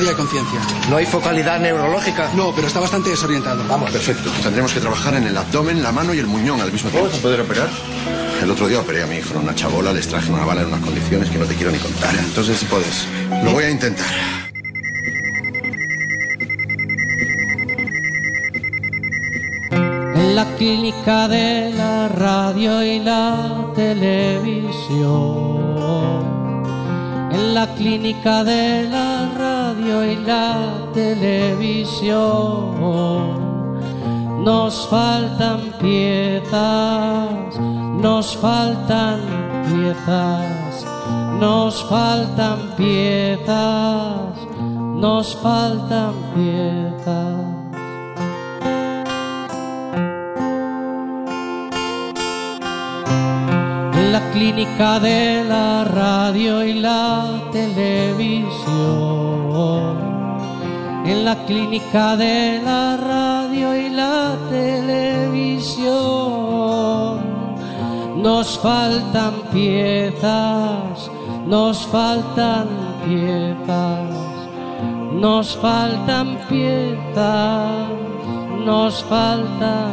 falla de conciencia. ¿No hay focalidad neurológica? No, pero está bastante desorientado. Vamos. Perfecto. Tendremos que trabajar en el abdomen, la mano y el muñón al mismo tiempo. ¿Vamos a poder operar? El otro día operé a mi hijo en una chabola, les traje una bala en unas condiciones que no te quiero ni contar. Entonces sí puedes. Lo voy a intentar. En la clínica de la radio y la televisión. En la clínica de la radio y la televisión. Nos faltan piezas, nos faltan piezas, nos faltan piezas, nos faltan piezas. En la clínica de la radio y la televisión. En la clínica de la radio y la televisión. Nos faltan piezas, nos faltan piezas, nos faltan piezas, nos faltan.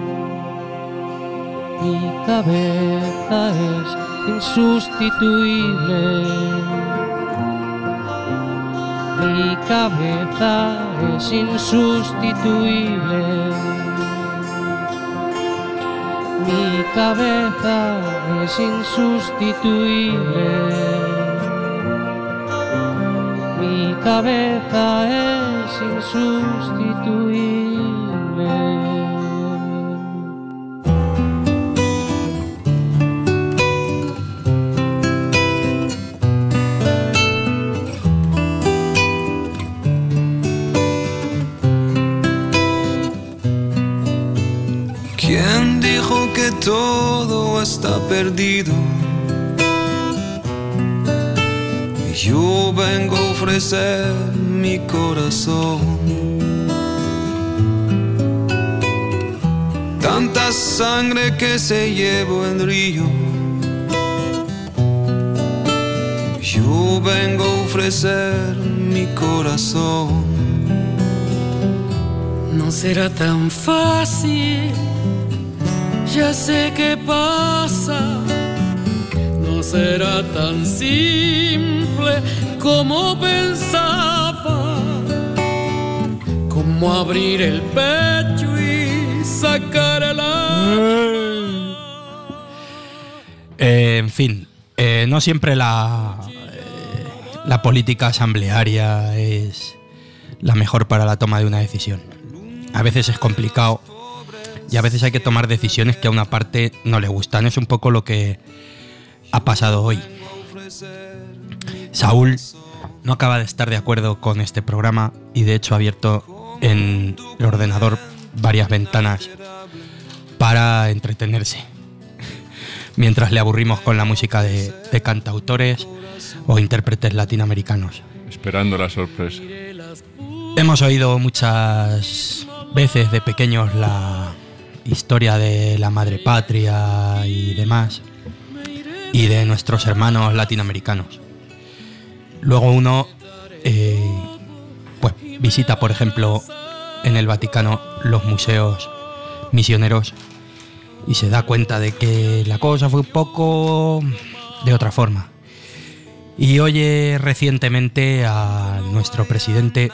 Mi cabeza es insustituible. Mi cabeza es insustituible. Mi cabeza es insustituible. Mi cabeza es insustituible. ¿Quién dijo que todo está perdido? Yo vengo a ofrecer mi corazón. Tanta sangre que se llevó el río. Yo vengo a ofrecer mi corazón. No será tan fácil. Ya sé qué pasa, no será tan simple como pensaba, como abrir el pecho y sacar el alma. En fin, no siempre la política asamblearia es la mejor para la toma de una decisión. A veces es complicado. Y a veces hay que tomar decisiones que a una parte no le gustan. Es un poco lo que ha pasado hoy. Saúl no acaba de estar de acuerdo con este programa y de hecho ha abierto en el ordenador varias ventanas para entretenerse. Mientras le aburrimos con la música de cantautores o intérpretes latinoamericanos. Esperando la sorpresa. Hemos oído muchas veces de pequeños la historia de la madre patria y demás, y de nuestros hermanos latinoamericanos. Luego uno pues visita, por ejemplo, en el Vaticano los museos misioneros y se da cuenta de que la cosa fue un poco de otra forma. Y oye recientemente a nuestro presidente,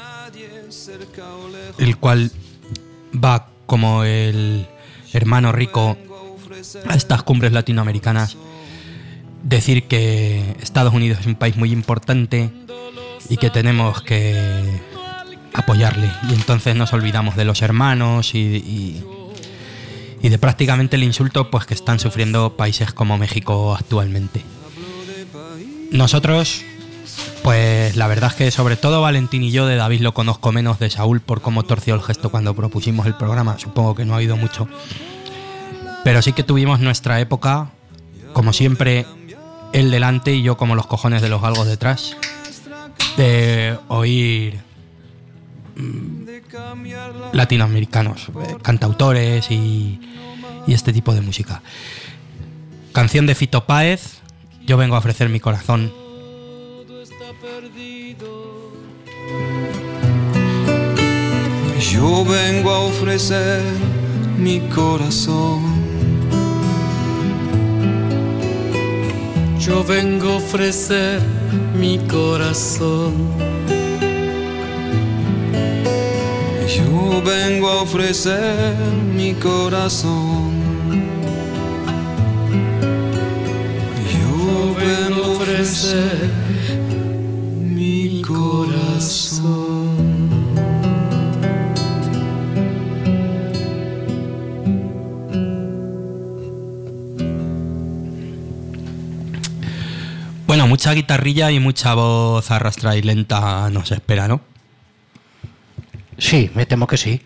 el cual va como el hermano rico a estas cumbres latinoamericanas, decir que Estados Unidos es un país muy importante y que tenemos que apoyarle. Y entonces nos olvidamos de los hermanos y de prácticamente el insulto pues que están sufriendo países como México actualmente. Nosotros, pues la verdad es que sobre todo Valentín y yo de David lo conozco menos, de Saúl por cómo torció el gesto cuando propusimos el programa, supongo que no ha habido mucho. Pero sí que tuvimos nuestra época, como siempre, él delante y yo como los cojones de los galgos detrás, de oír latinoamericanos, cantautores y este tipo de música. Canción de Fito Páez, Yo vengo a ofrecer mi corazón. Todo está perdido. Yo vengo a ofrecer mi corazón. Yo vengo a ofrecer mi corazón. Yo vengo a ofrecer mi corazón. Yo vengo a ofrecer mi corazón. Bueno, mucha guitarrilla y mucha voz arrastrada y lenta nos espera, ¿no? Sí, me temo que sí.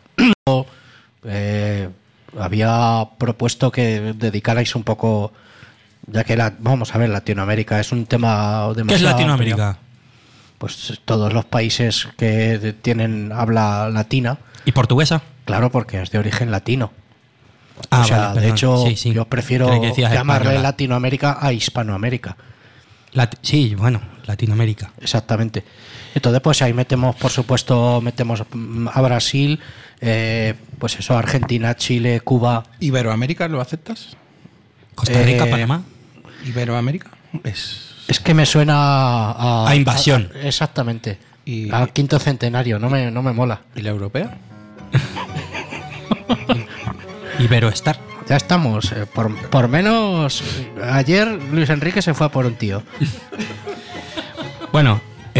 Había propuesto que dedicarais un poco, ya que vamos a ver, Latinoamérica es un tema demasiado ¿Qué es Latinoamérica? amplio. Pues todos los países que tienen habla latina. ¿Y portuguesa? Claro, porque es de origen latino. Ah, o sea, vale, de perdón. hecho, Sí. yo prefiero Creí que decías llamarle española. Latinoamérica a Hispanoamérica. Sí, bueno, Latinoamérica. Exactamente. Entonces, pues ahí metemos, por supuesto, a Brasil, pues eso, Argentina, Chile, Cuba. ¿Iberoamérica lo aceptas? Costa Rica, Panamá. ¿Iberoamérica? Es que me suena A invasión. Exactamente. Y- Al quinto centenario, no me mola. ¿Y la europea? Iberoestar. Ya estamos. Por menos, ayer Luis Enrique se fue a por un tío. Bueno,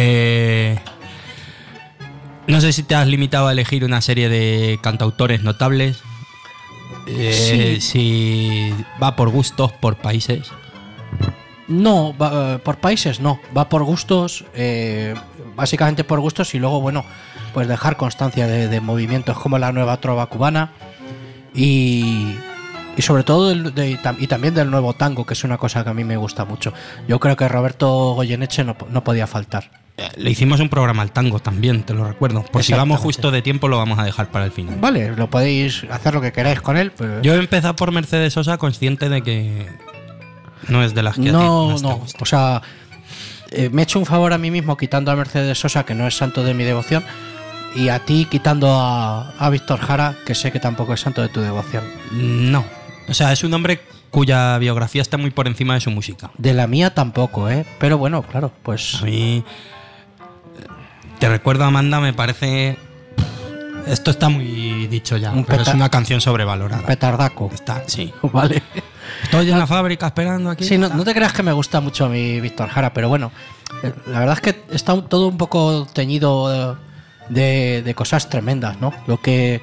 no sé si te has limitado a elegir una serie de cantautores notables. Sí. Si va por gustos, por países. No, por países no, va por gustos, básicamente por gustos y luego, bueno, pues dejar constancia de movimientos como la nueva trova cubana y sobre todo y también del nuevo tango, que es una cosa que a mí me gusta mucho. Yo creo que Roberto Goyeneche no podía faltar. Le hicimos un programa al tango también, te lo recuerdo. Por si vamos justo de tiempo, lo vamos a dejar para el final. Vale, lo podéis hacer lo que queráis con él. Pero Yo he empezado por Mercedes Sosa, consciente de que no es de las que a ti más te gusta. o sea, me he hecho un favor a mí mismo quitando a Mercedes Sosa, que no es santo de mi devoción, y a ti quitando a Víctor Jara, que sé que tampoco es santo de tu devoción. No. O sea, es un hombre cuya biografía está muy por encima de su música. De la mía tampoco, pero bueno, claro, pues A mí, te recuerdo, Amanda, me parece... Esto está muy dicho ya, pero es una canción sobrevalorada. petardaco. Está, sí. Vale. Estoy en la fábrica esperando aquí. Sí, no te creas que me gusta mucho a mí Víctor Jara, pero bueno, la verdad es que está todo un poco teñido de cosas tremendas, ¿no? Lo que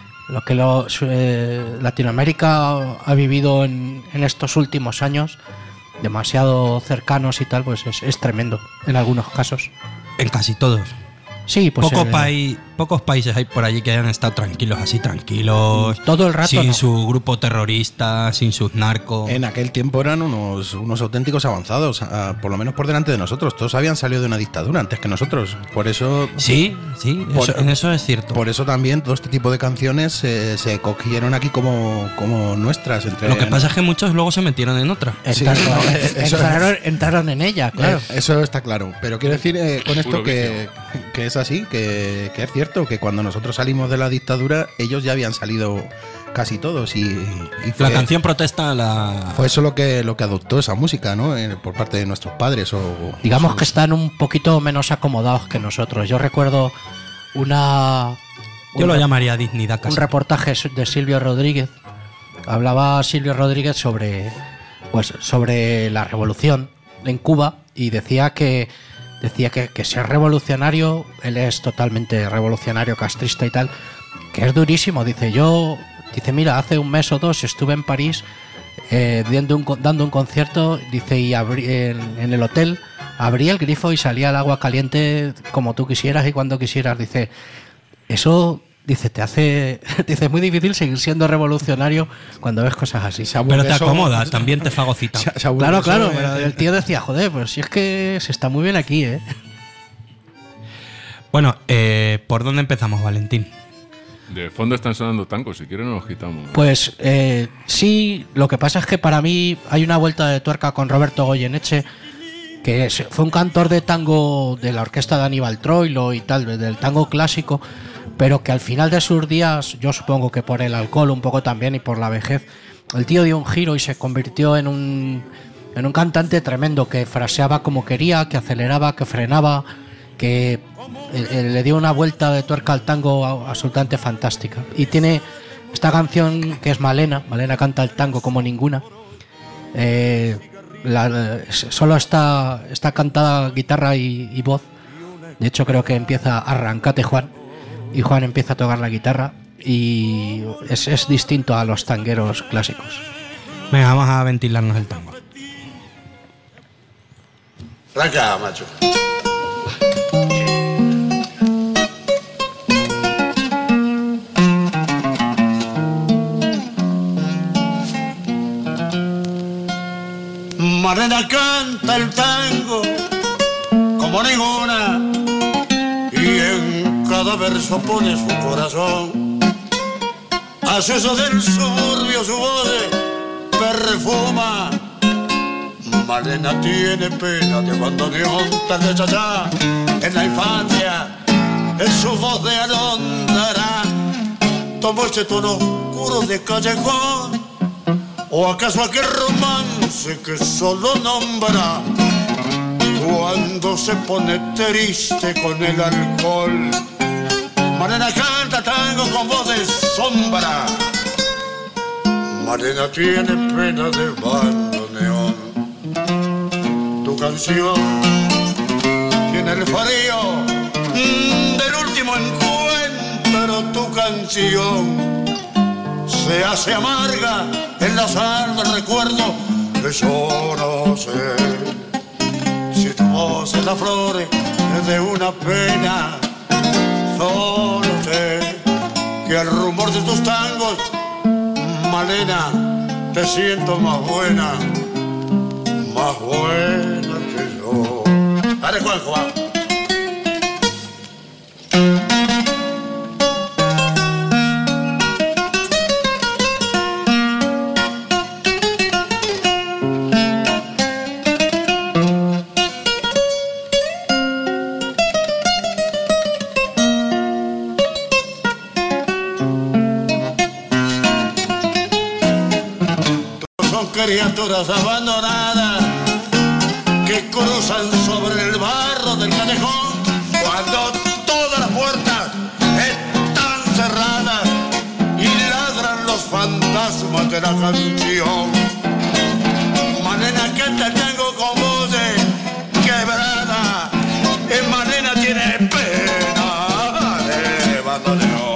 Latinoamérica ha vivido en estos últimos años, demasiado cercanos y tal, pues es tremendo en algunos casos. En casi todos. Sí, pues Pocos países hay por allí que hayan estado tranquilos, así tranquilos. Todo el rato, Sin no. su grupo terrorista, sin sus narcos. En aquel tiempo eran unos auténticos avanzados, por lo menos por delante de nosotros. Todos habían salido de una dictadura antes que nosotros. Por eso... Sí, en eso es cierto. Por eso también todo este tipo de canciones se cogieron aquí como nuestras. Lo que pasa es que muchos luego se metieron en otra. Entraron en ella, claro. Eso está claro. Pero quiero decir con esto Puro que es así, que es cierto, que cuando nosotros salimos de la dictadura, ellos ya habían salido casi todos. Y La canción protesta fue eso lo que adoptó esa música, ¿no? Por parte de nuestros padres. Digamos que están un poquito menos acomodados que nosotros. Yo recuerdo Yo lo llamaría dignidad casi. un reportaje de Silvio Rodríguez. Hablaba Silvio Rodríguez sobre la revolución en Cuba y decía que ser revolucionario, él es totalmente revolucionario, castrista y tal, que es durísimo. Dice, mira, hace un mes o dos estuve en París dando un concierto, dice, y en el hotel abría el grifo y salía el agua caliente como tú quisieras y cuando quisieras. Dice, eso... Dice, es muy difícil seguir siendo revolucionario cuando ves cosas así. Pero te acomoda, también te fagocita. Claro, pero el tío decía, joder, pues si es que se está muy bien aquí, ¿eh? Bueno, ¿por dónde empezamos, Valentín? De fondo están sonando tangos, si quieren nos los quitamos. Pues sí, lo que pasa es que para mí hay una vuelta de tuerca con Roberto Goyeneche, que fue un cantor de tango de la orquesta de Aníbal Troilo y tal, del tango clásico, pero que al final de sus días, yo supongo que por el alcohol un poco también y por la vejez, el tío dio un giro y se convirtió en un cantante tremendo, que fraseaba como quería, que aceleraba, que frenaba, que le dio una vuelta de tuerca al tango absolutamente fantástica. Y tiene esta canción que es Malena canta el tango como ninguna. Solo está cantada guitarra y voz. De hecho creo que empieza Arrancate Juan, y Juan empieza a tocar la guitarra, y es distinto a los tangueros clásicos. Venga, vamos a ventilarnos el tango. Arranca, macho. Malena canta el tango como ninguna, y en cada verso pone su corazón. Hace eso del suburbio su voz perfuma. Malena tiene pena de bandoneón, tal de chachá. En la infancia es su voz de alondra. Tomó ese tono oscuro de callejón, o acaso aquel romance que solo nombra cuando se pone triste con el alcohol. Malena canta tango con voz de sombra. Malena tiene pena de bandoneón. Tu canción tiene el frío del último encuentro. Tu canción se hace amarga en la sal del recuerdo. Que yo no sé si tu voz es la flor de una pena. Solo sé que al rumor de tus tangos, Malena, te siento más buena que yo. Dale, Juanjo, va. Criaturas abandonadas que cruzan sobre el barro del callejón cuando todas las puertas están cerradas y ladran los fantasmas de la canción. Malena canta el tango con voz quebrada. Malena tiene pena de bandoneón.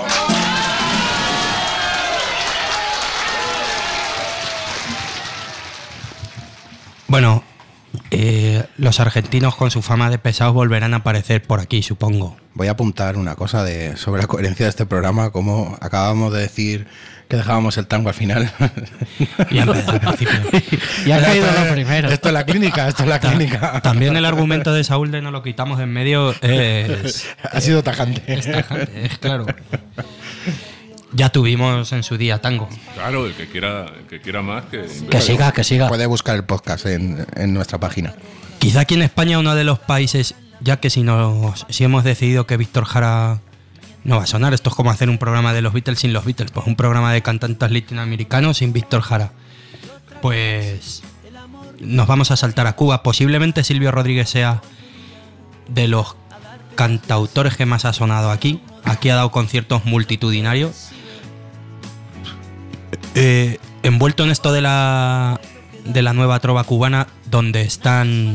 Bueno, los argentinos con su fama de pesados volverán a aparecer por aquí, supongo. Voy a apuntar una cosa sobre la coherencia de este programa, como acabamos de decir que dejábamos el tango al final. Y al principio. Y ha caído lo primero. Esto es la clínica, También el argumento de Saúl de no lo quitamos en medio ha sido tajante. Es tajante, es claro. Ya tuvimos en su día tango. Claro, el que quiera más que siga. Puede buscar el podcast en nuestra página. Quizá aquí en España uno de los países, ya que si hemos decidido que Víctor Jara no va a sonar, esto es como hacer un programa de los Beatles sin los Beatles, pues un programa de cantantes latinoamericanos sin Víctor Jara. Pues nos vamos a saltar a Cuba. Posiblemente Silvio Rodríguez sea de los cantautores que más ha sonado aquí. Aquí ha dado conciertos multitudinarios. Envuelto en esto de la nueva trova cubana, donde están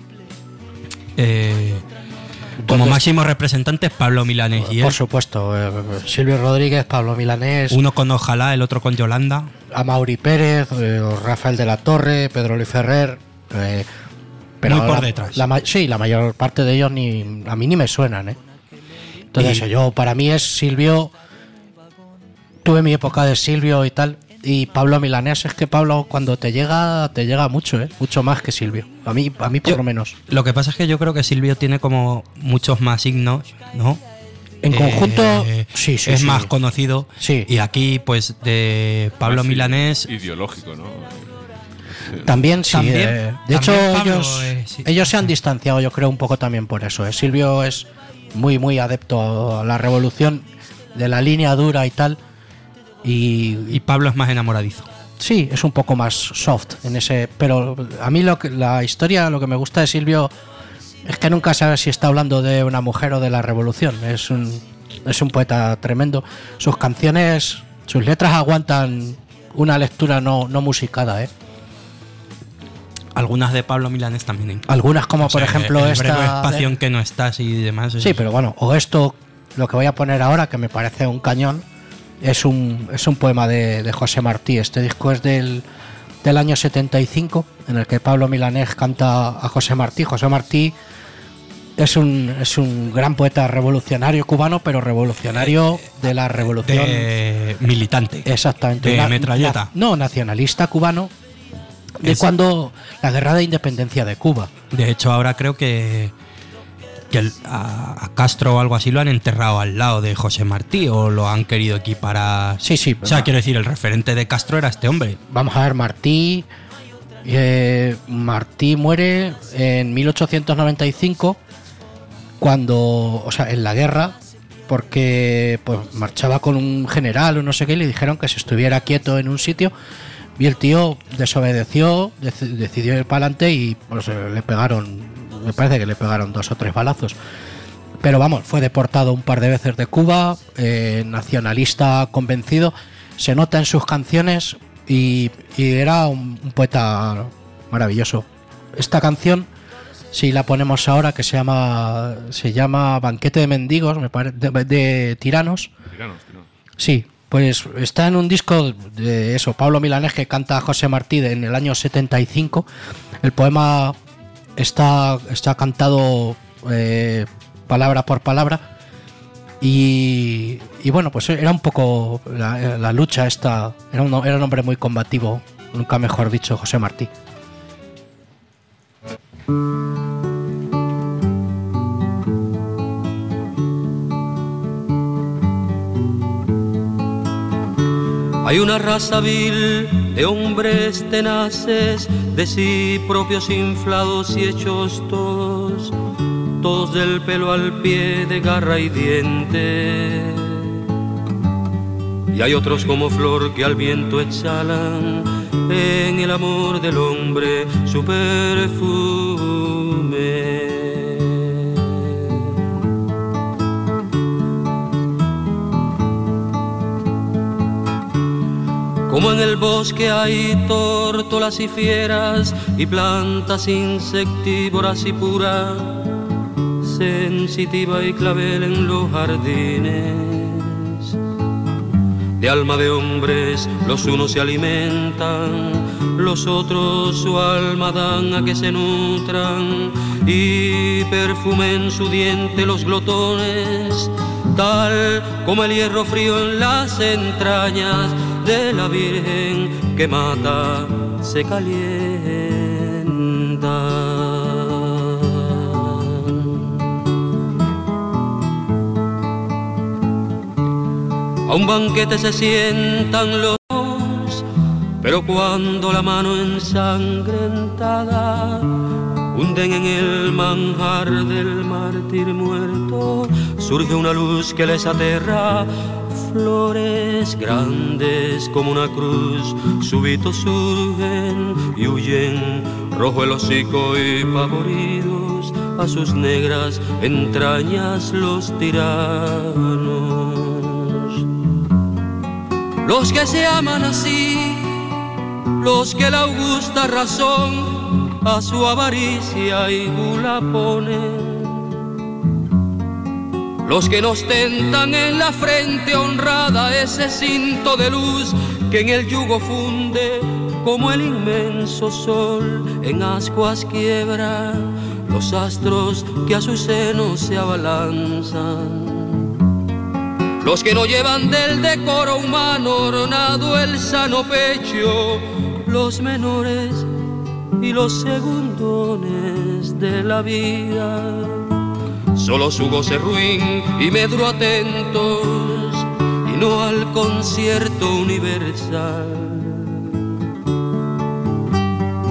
como máximos representantes Pablo Milanés y él. Por supuesto, Silvio Rodríguez, Pablo Milanés. Uno con Ojalá, el otro con Yolanda. Amaury Pérez, Rafael de la Torre, Pedro Luis Ferrer. Pero muy por detrás. Sí, la mayor parte de ellos a mí ni me suenan, Entonces para mí es Silvio. Tuve mi época de Silvio y tal. Y Pablo Milanés, es que Pablo cuando te llega mucho, mucho más que Silvio. A mí por lo menos. Lo que pasa es que yo creo que Silvio tiene como muchos más signos, ¿no? En conjunto, sí. Es más conocido. Sí. Y aquí, pues, de Pablo Milanés. Ideológico, ¿no? También sí. También, De hecho, también Pablo, sí. ellos se han distanciado, yo creo, un poco también por eso. Silvio es muy adepto a la revolución, de la línea dura y tal. Y Pablo es más enamoradizo. Sí, es un poco más soft en ese. Pero a mí la historia, lo que me gusta de Silvio es que nunca sabes si está hablando de una mujer o de la revolución. Es un poeta tremendo. Sus canciones, sus letras aguantan una lectura no musicada, ¿eh? Algunas de Pablo Milanés también. Algunas, como por ejemplo el esta. breve espacio en que no estás y demás. Sí, pero bueno, o esto, lo que voy a poner ahora, que me parece un cañón, es un poema de José Martí. Este disco es del año 75, en el que Pablo Milanés canta a José Martí. José Martí es un gran poeta revolucionario cubano, pero revolucionario de la revolución. Militante. Exactamente. De metralleta. No, nacionalista cubano, de cuando la guerra de independencia de Cuba. De hecho, ahora creo que a Castro o algo así lo han enterrado al lado de José Martí, o lo han querido equiparar. Sí. O sea, quiero decir, el referente de Castro era este hombre. Vamos a ver, Martí muere en 1895, cuando, o sea, en la guerra, porque pues marchaba con un general o no sé qué, y le dijeron que se estuviera quieto en un sitio. Y el tío desobedeció, decidió ir para adelante y pues, le pegaron, me parece que le pegaron 2 o 3 balazos. Pero vamos, fue deportado un par de veces de Cuba, nacionalista convencido, se nota en sus canciones y era un poeta maravilloso. Esta canción, si la ponemos ahora, que se llama Banquete de Mendigos, me parece, de Tiranos. Tiranos. Sí. Pues está en un disco de eso, Pablo Milanés, que canta a José Martí en el año 75. El poema está cantado palabra por palabra. Y bueno, pues era un poco la lucha esta. Era un hombre muy combativo, nunca mejor dicho, José Martí. Hay una raza vil de hombres tenaces, de sí propios inflados y hechos todos del pelo al pie de garra y diente. Y hay otros como flor que al viento exhalan en el amor del hombre su perfume. Como en el bosque hay tórtolas y fieras y plantas insectívoras y pura, sensitiva y clavel en los jardines. De alma de hombres los unos se alimentan, los otros su alma dan a que se nutran y perfumen su diente los glotones, tal como el hierro frío en las entrañas de la Virgen que mata se calienta. A un banquete se sientan los, pero cuando la mano ensangrentada hunden en el manjar del mártir muerto, surge una luz que les aterra. Flores grandes como una cruz súbito surgen y huyen, rojo el hocico y pavoridos a sus negras entrañas los tiranos. Los que se aman así, los que la augusta razón a su avaricia y gula ponen, los que nos tentan en la frente honrada ese cinto de luz que en el yugo funde como el inmenso sol en ascuas quiebra los astros que a su seno se abalanzan. Los que no llevan del decoro humano ornado el sano pecho, los menores y los segundones de la vida. Solo su goce ruin y medro atentos y no al concierto universal.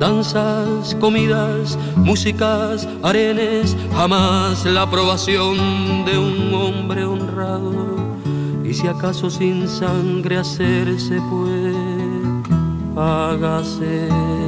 danzas, comidas, músicas, arenes, jamás la aprobación de un hombre honrado. Y si acaso sin sangre hacerse puede, hágase.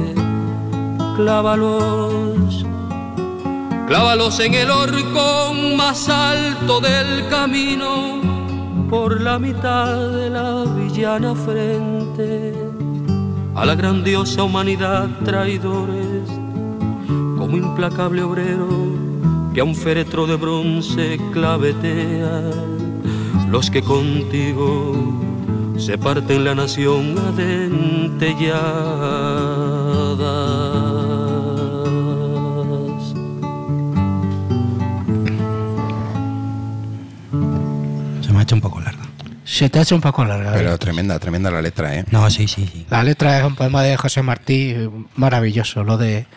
Clávalos, clávalos en el horcón más alto del camino, por la mitad de la villana frente a la grandiosa humanidad traidores, como implacable obrero que a un féretro de bronce clavetea. Los que contigo se parten la nación a dentelladas. Se me ha hecho un poco larga. Se te ha hecho un poco larga. Pero tremenda la letra, ¿eh? No, sí. La letra es un poema de José Martí maravilloso, lo de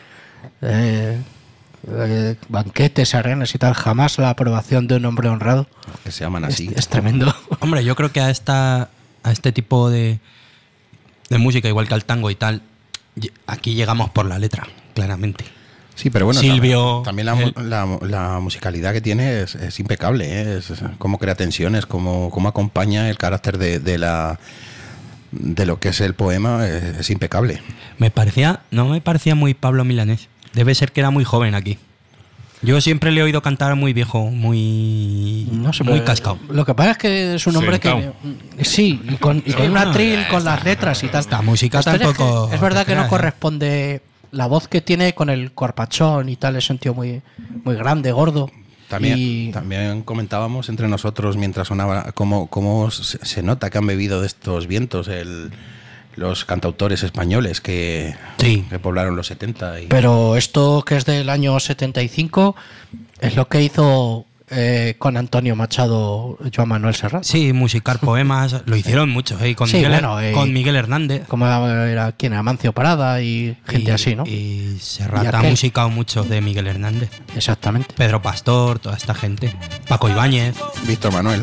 banquetes, arenas y tal, jamás la aprobación de un hombre honrado. Que se llaman así. Es tremendo. Hombre, yo creo que a este tipo de música, igual que al tango y tal, aquí llegamos por la letra, claramente. Sí, pero bueno, Silvio, también la musicalidad que tiene es impecable, ¿eh? Es cómo crea tensiones, cómo acompaña el carácter de lo que es el poema, es impecable. No me parecía muy Pablo Milanés. Debe ser que era muy joven aquí. Yo siempre le he oído cantar muy viejo, muy cascado. Lo que pasa es que es un hombre que... Sí, y con un atril, con las letras y tal. Esta música tampoco... Es verdad que no corresponde la voz que tiene con el corpachón y tal. Es un tío muy, muy grande, gordo. También comentábamos entre nosotros mientras sonaba cómo se nota que han bebido de estos vientos los cantautores españoles que poblaron los 70. Pero esto, que es del año 75, es lo que hizo con Antonio Machado Joan Manuel Serrat. Sí, musicar poemas, lo hicieron mucho, con Miguel Hernández. Como era quien, Amancio Parada y gente así, ¿no? Y Serrat ha musicado mucho de Miguel Hernández. Exactamente. Pedro Pastor, toda esta gente. Paco Ibáñez. Víctor Manuel.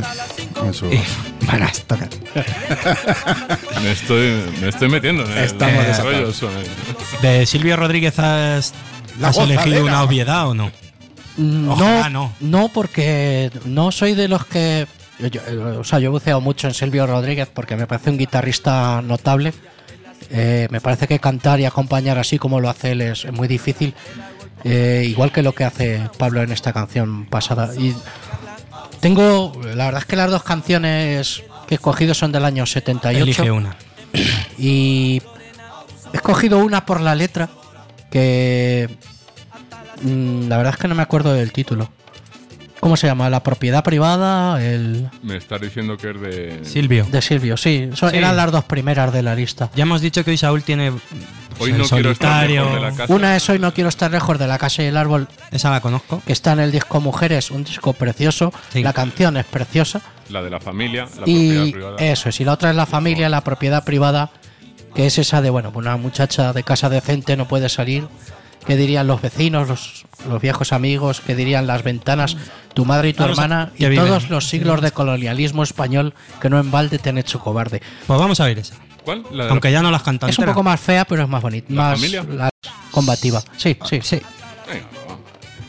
Me estoy metiendo en Estamos desarrollos. ¿De Silvio Rodríguez has elegido una obviedad o no? No, porque no soy de los que... Yo he buceado mucho en Silvio Rodríguez porque me parece un guitarrista notable. Me parece que cantar y acompañar así como lo hace él es muy difícil. Igual que lo que hace Pablo en esta canción pasada. Y la verdad es que las dos canciones que he escogido son del año 78. Elige una. Y he escogido una por la letra que... la verdad es que no me acuerdo del título. ¿Cómo se llama? La propiedad privada. Me estás diciendo que es de Silvio. De Silvio, sí. Eran las dos primeras de la lista. Ya hemos dicho que hoy Saúl tiene Hoy no quiero estar lejos de la casa. Una es Hoy no quiero estar lejos de la casa y el árbol. Esa la conozco. Que está en el disco Mujeres, un disco precioso. Sí. La canción es preciosa. La de la familia, la propiedad privada. Eso es. Y la otra es La familia, la propiedad privada. Que es esa de, una muchacha de casa decente no puede salir. ¿Qué dirían los vecinos, los viejos amigos? ¿Qué dirían las ventanas? Tu madre y tu hermana y todos los siglos de colonialismo español que no en balde te han hecho cobarde. Pues vamos a ver esa. ¿Cuál? Aunque ya no las cantan. Es un poco más fea, pero es más bonita. ¿La más familia? Combativa. Sí. Venga, vamos.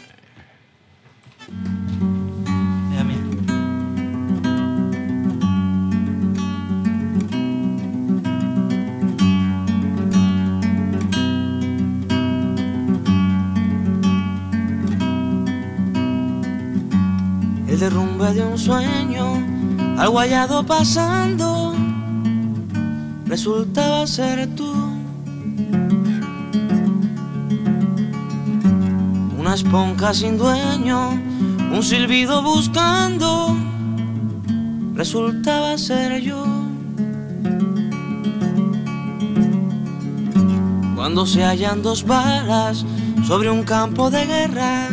El derrumbe de un sueño, algo hallado pasando, resultaba ser tú. Una esponja sin dueño, un silbido buscando, resultaba ser yo. Cuando se hallan dos balas sobre un campo de guerra,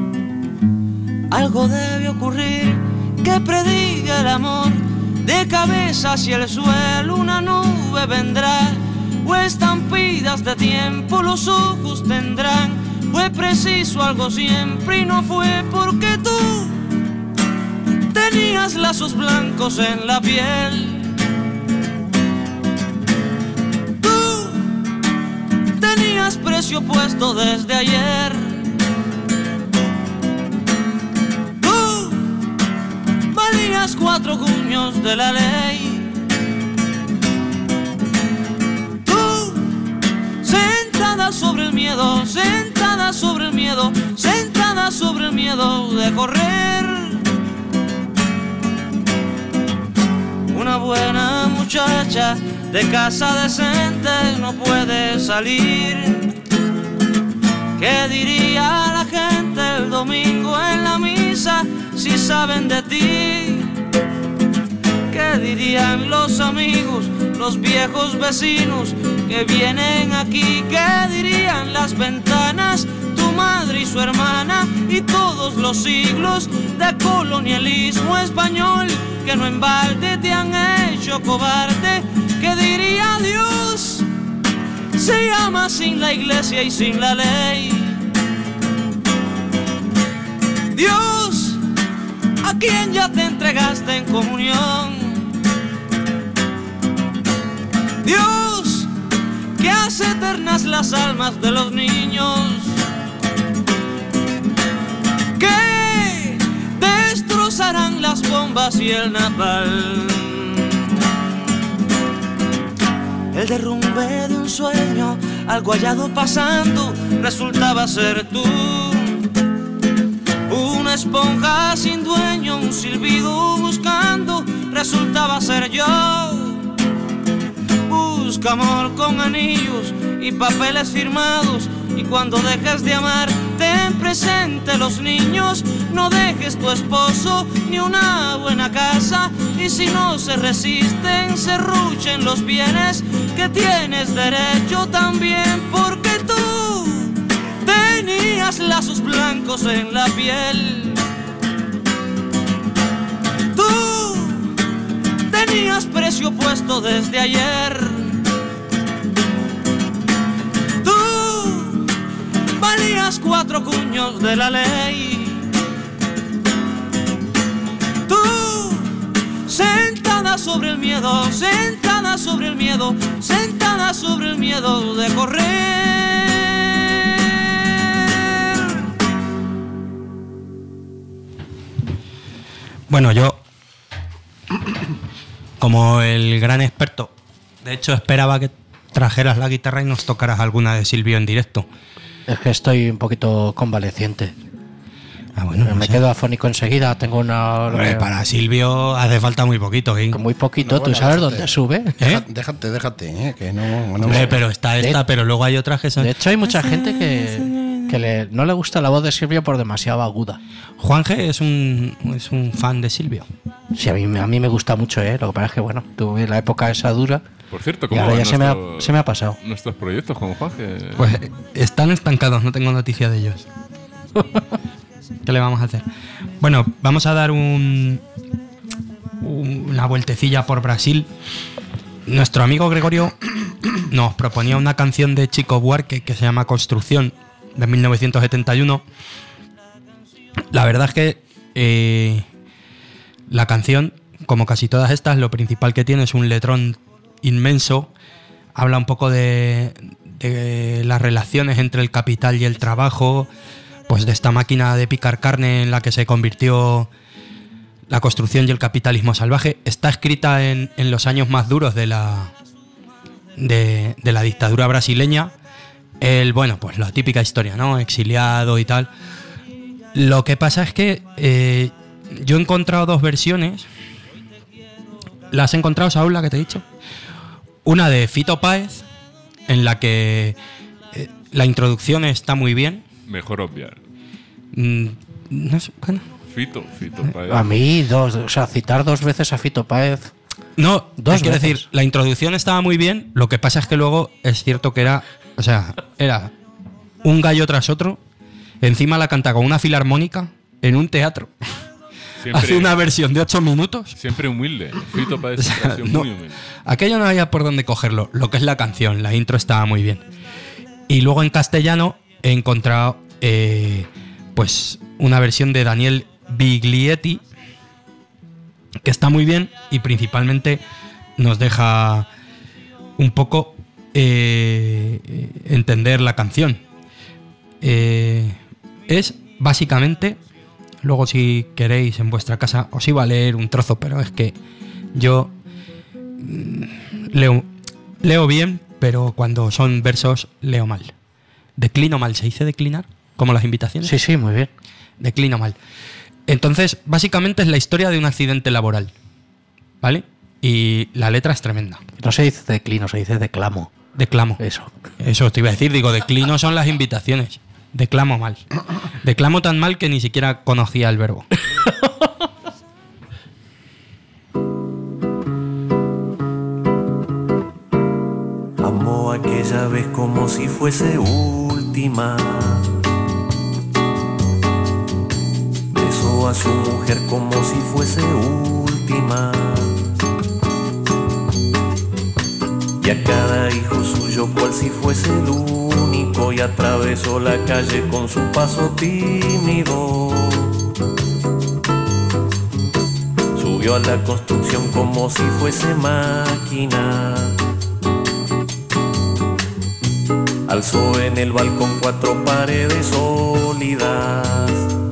algo debe ocurrir que prediga el amor. De cabeza hacia el suelo una nube vendrá, o estampidas de tiempo los ojos tendrán. Fue preciso algo siempre y no fue porque tú tenías lazos blancos en la piel. Tú tenías precio puesto desde ayer. Tú valías 4 cuños de la ley. Tú, sentada sobre el miedo, sentada sobre el miedo, sentada sobre el miedo de correr. Una buena muchacha de casa decente no puede salir. ¿Qué diría la gente el domingo en la misa si saben de ti? ¿Qué dirían los amigos, los viejos vecinos que vienen aquí? ¿Qué dirían las ventanas, tu madre y su hermana y todos los siglos de colonialismo español que no en balde te han hecho cobarde? ¿Qué diría Dios? Se ama sin la iglesia y sin la ley. Dios, a quien ya te entregaste en comunión. Dios, que hace eternas las almas de los niños. Que destrozarán las bombas y el napalm. El derrumbe de un sueño, algo hallado pasando, resultaba ser tú. Una esponja sin dueño, un silbido buscando, resultaba ser yo. Busca amor con anillos y papeles firmados, y cuando dejes de amar, ten presente los niños. No dejes tu esposo ni una buena casa, y si no se resisten, serruchen los bienes que tienes derecho también, porque tú tenías lazos blancos en la piel. Tú tenías precio puesto desde ayer. Tú valías 4 cuños de la ley. Tú, sentada sobre el miedo, sentada sobre el miedo, sentada sobre el miedo de correr. Bueno, yo, como el gran experto, de hecho esperaba que trajeras la guitarra y nos tocaras alguna de Silvio en directo. Es que estoy un poquito convaleciente. Ah, bueno, me quedo afónico enseguida. Tengo una... Hombre, para Silvio hace falta muy poquito, ¿eh? Muy poquito. No, bueno, ¿tú sabes dónde sube? Déjate, que no... Hombre, pero está esta, pero luego hay otras que son... De hecho, hay mucha gente que no le gusta la voz de Silvio por demasiado aguda. Juanje es un fan de Silvio. Sí, a mí me gusta mucho, ¿eh? Lo que pasa es que, bueno, tuve la época esa dura. Por cierto, y ¿cómo ahora ya van se me ha pasado. nuestros proyectos con Juanje? Pues están estancados, no tengo noticia de ellos. ¿Qué le vamos a hacer? Bueno, vamos a dar una vueltecilla por Brasil. Nuestro amigo Gregorio nos proponía una canción de Chico Buarque que se llama Construcción, de 1971. La verdad es que la canción, como casi todas estas, lo principal que tiene es un letrón inmenso. Habla un poco de las relaciones entre el capital y el trabajo, pues de esta máquina de picar carne en la que se convirtió la construcción y el capitalismo salvaje. Está escrita en los años más duros de la dictadura brasileña. Bueno, pues la típica historia, ¿no? Exiliado y tal. Lo que pasa es que yo he encontrado 2 versiones. ¿Las has encontrado, Saúl, la que te he dicho? Una de Fito Páez, en la que la introducción está muy bien. Mejor obviar. No sé, bueno. Fito Páez. A mí, citar 2 veces a Fito Páez. No, dos quiero veces. decir, la introducción estaba muy bien. Lo que pasa es que luego es cierto que era un gallo tras otro. Encima la canta con una filarmónica en un teatro. Siempre, hace una versión de 8 minutos. Siempre humilde. Fito Páez siempre ha sido muy humilde. Aquello no había por dónde cogerlo. Lo que es la canción, la intro estaba muy bien. Y luego en castellano he encontrado pues una versión de Daniel Biglietti que está muy bien y principalmente nos deja un poco entender la canción. Es básicamente, luego si queréis en vuestra casa os iba a leer un trozo, pero es que yo leo bien, pero cuando son versos leo mal. Declino mal, ¿se dice declinar? Como las invitaciones. Sí, muy bien. Declino mal. Entonces, básicamente es la historia de un accidente laboral, ¿vale? Y la letra es tremenda. No se dice declino, se dice declamo. Declamo. Eso te iba a decir. Digo, declino son las invitaciones. Declamo mal. Declamo tan mal que ni siquiera conocía el verbo. Amó aquella vez como si fuese última. Besó a su mujer como si fuese última. Y a cada hijo suyo cual si fuese el único. Y atravesó la calle con su paso tímido. Subió a la construcción como si fuese máquina. Alzó en el balcón 4 paredes sólidas.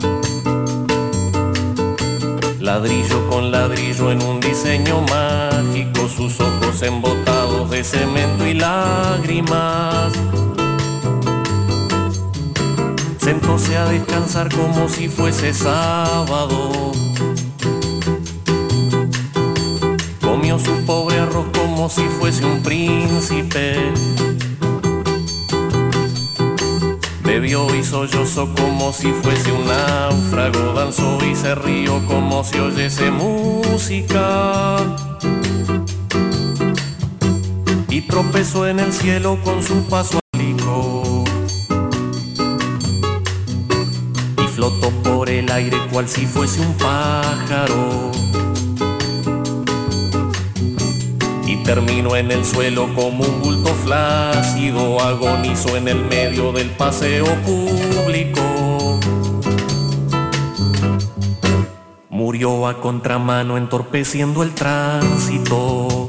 Ladrillo con ladrillo en un diseño mágico. Sus ojos embotados de cemento y lágrimas. Sentóse a descansar como si fuese sábado. Comió su pobre arroz como si fuese un príncipe. Bebió y sollozó como si fuese un náufrago. Danzó y se rió como si oyese música. Y tropezó en el cielo con su paso alico. Y flotó por el aire cual si fuese un pájaro. Y terminó en el suelo como un bulto flácido. Agonizó en el medio del paseo público. Murió a contramano entorpeciendo el tránsito.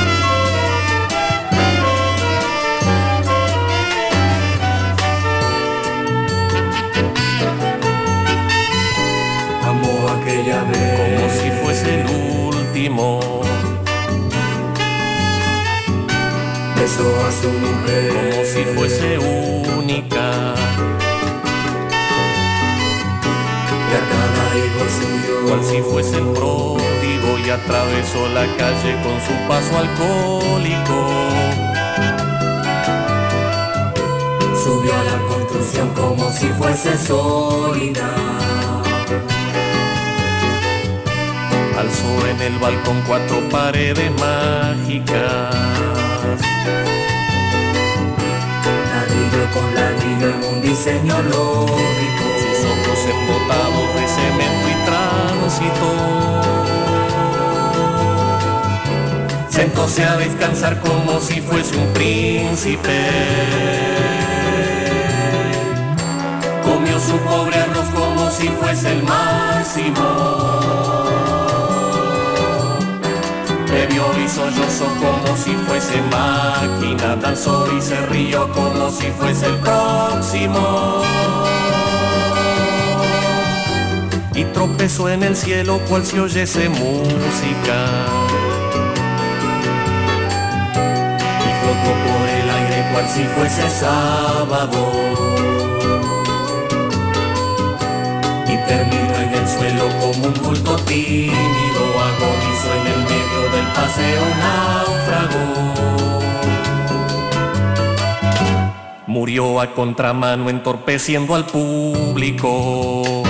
Amó aquella vez como si fuese el último. Besó a su mujer como si fuese única. Y a cada hijo suyo cual si fuese el pródigo. Y atravesó la calle con su paso alcohólico. Subió a la construcción como si fuese sólida. Alzó en el balcón 4 paredes mágicas. Ladrillo con ladrillo en un diseño lógico. Sus ojos embotados de cemento y tránsito. Sentóse a descansar como si fuese un príncipe. Comió su pobre arroz como si fuese el máximo. Bebió y sollozó como si fuese máquina. Danzó y se rió como si fuese el próximo. Y tropezó en el cielo cual si oyese música. Y flotó por el aire cual si fuese sábado. Y terminó en el suelo como un bulto tímido. Agonizó en el medio del paseo náufrago. Murió a contramano entorpeciendo al público.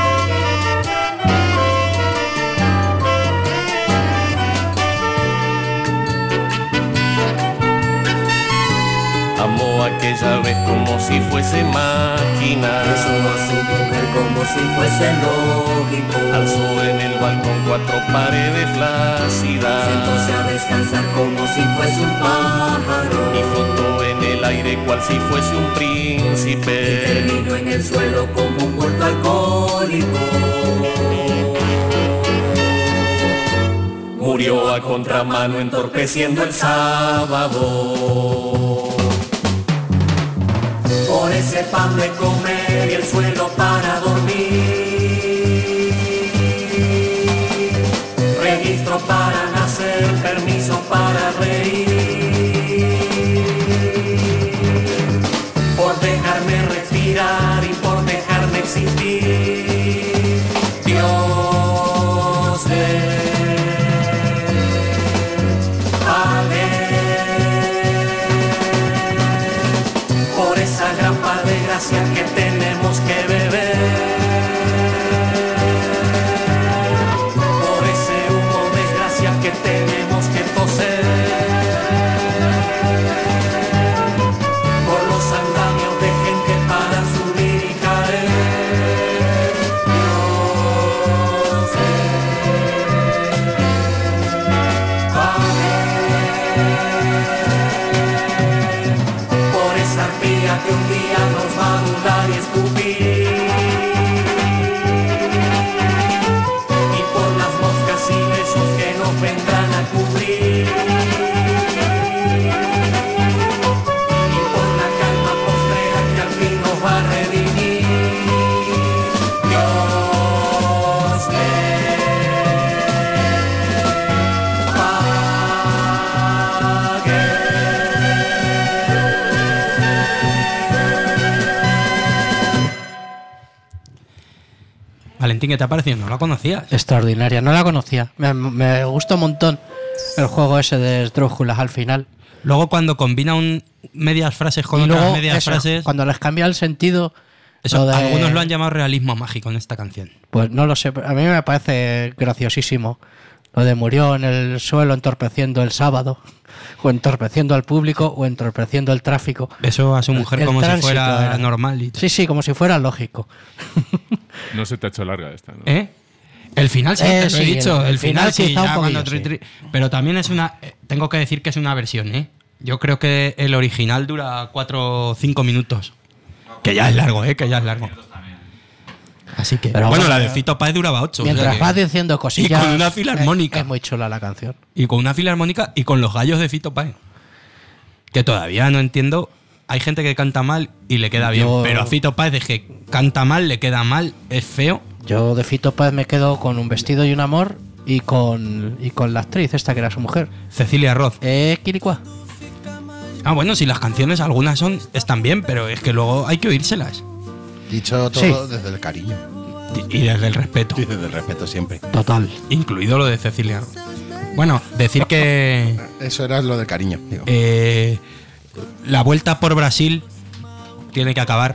Amó aquella vez como si fuese máquina. Besó a su mujer como si fuese lógico. Alzó en el balcón 4 paredes flácidas. Sentóse a descansar como si fuese un pájaro. Y flotó en el aire cual si fuese un príncipe. Y terminó en el suelo como un bulto alcohólico. Murió a contramano entorpeciendo el sábado. ofrece pan de comer y el suelo para dormir. Registro para nacer, permiso para reír. Por dejarme respirar y por dejarme existir. Dios por esa gran par de gracias que tenemos que beber, por ese humo desgracias que tenemos que toser, por los andamios de gente para subir y caer. Por esa arpía que un día nos va a dudar y escupir, y por las moscas y besos que nos vendrán a cubrir, y por la calma postrera que al fin nos va a redimir. Dios Valentín, ¿qué te ha parecido? No la conocías. Extraordinaria, no la conocía. Me gusta un montón el juego ese de esdrújulas al final. Luego cuando combina medias frases con Y otras luego, medias eso, frases... cuando les cambia el sentido... Eso, lo de- algunos lo han llamado realismo mágico en esta canción. Pues no lo sé, a mí me parece graciosísimo. Lo de murió en el suelo entorpeciendo el sábado, o entorpeciendo al público, o entorpeciendo el tráfico. Eso a su mujer El como si tránsito fuera era. normal. Y Sí, sí, como si fuera lógico. No se te ha hecho larga esta, ¿no? ¿Eh? El final sí, te lo he sí, dicho. El final sí, quizá un ya cuando poquillo, sí. Pero también es una... tengo que decir que es una versión, ¿eh? Yo creo que el original dura 4 o 5 minutos. Que ya es largo, ¿eh? Que ya es largo. Así que... Pero bueno, bueno, la de Fito Páez duraba 8. Mientras vas diciendo cosillas... Y con una filarmónica. Es muy chula la canción. Y con una filarmónica y con los gallos de Fito Páez. Que todavía no entiendo. Hay gente que canta mal y le queda bien. Yo- Pero a Fito Páez es que canta mal, le queda mal, es feo. Yo de Fito Páez me quedo con Un vestido y un amor y con la actriz esta que era su mujer. Cecilia Roth. Quiricua. Ah, bueno, si las canciones algunas están bien, pero es que luego hay que oírselas. Dicho todo desde el cariño. Y desde el respeto. Y desde el respeto siempre. Total. Incluido lo de Cecilia Roth. Bueno, decir que Eso era lo del cariño, digo. la vuelta por Brasil tiene que acabar.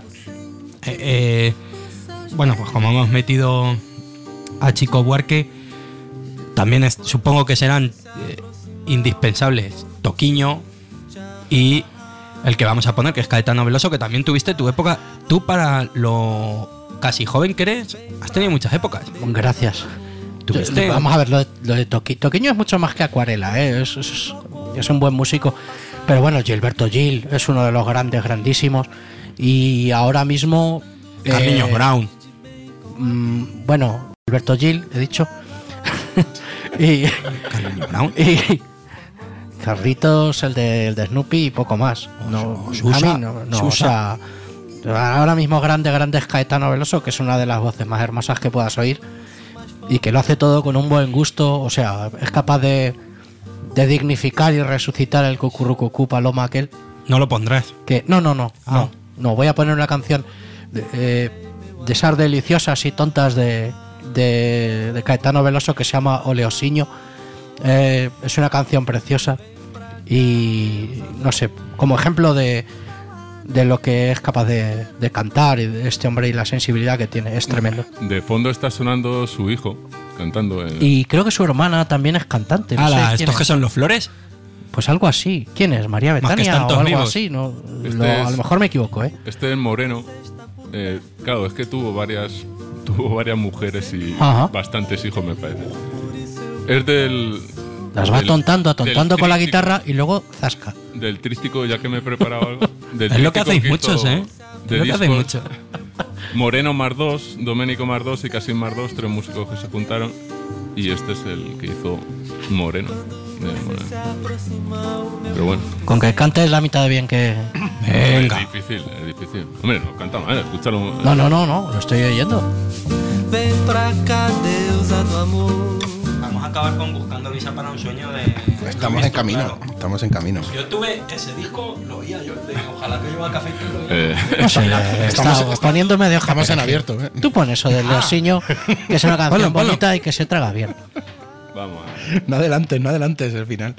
Bueno, pues como hemos metido a Chico Buarque, también supongo que serán indispensables Toquiño y el que vamos a poner, que es Caetano Veloso, que también tuviste tu época. Tú, para lo casi joven que eres, has tenido muchas épocas. Gracias. Tuviste- Vamos a ver, lo de Toquiño es mucho más que Acuarela, ¿eh? Es un buen músico. Pero bueno, Gilberto Gil es uno de los grandes, grandísimos. Y ahora mismo... Carliños Brown. Bueno, Gilberto Gil, he dicho. y Carliños Brown. y Carlitos, el de Snoopy y poco más. No, Susa. a mí no, Susa. o sea, ahora mismo grandes Caetano Veloso, que es una de las voces más hermosas que puedas oír y que lo hace todo con un buen gusto. O sea, es capaz de dignificar y resucitar el cucurrucucú paloma aquel. No lo pondrás. Que no, voy a poner una canción de esas deliciosas y tontas de Caetano Veloso que se llama Oleosiño. Es una canción preciosa y no sé, como ejemplo de lo que es capaz de cantar y de este hombre y la sensibilidad que tiene, es tremendo. De fondo está sonando su hijo cantando. Y creo que su hermana también es cantante. No sé quién ¿estos es. que son los Flores? Pues algo así. ¿Quién es? ¿María Más que Betania están o todos algo vivos. así? No, Este a lo mejor me equivoco, ¿eh? Este es Moreno. Claro, es que tuvo varias mujeres y Ajá. bastantes hijos, me parece. Es del... Las va del- atontando del con la tríptico- guitarra y luego zasca. Del tríptico, ya que me he preparado algo. Del Es lo que tríptico hacéis muchos, hizo ¿eh? de Es lo que hacéis discos. mucho. Moreno más 2, Doménico más 2 y Casín más 2, 3 músicos que se juntaron. Y este es el que hizo Moreno. Pero bueno. Con que cante es la mitad de bien que Venga. Es difícil. Hombre, no canta mal, escúchalo. No, lo estoy oyendo. Ven pra cá, deusa do amor. Vamos a acabar con Buscando Visa para un sueño de... Estamos en camino. Yo tuve ese disco, lo oía yo, ojalá que lleva café y lo oía. No sé, estamos poniendo medio Estamos en abierto. Tú pones eso del Leosiño, que es una canción bonita y que se traga bien. Vamos. No adelantes el final.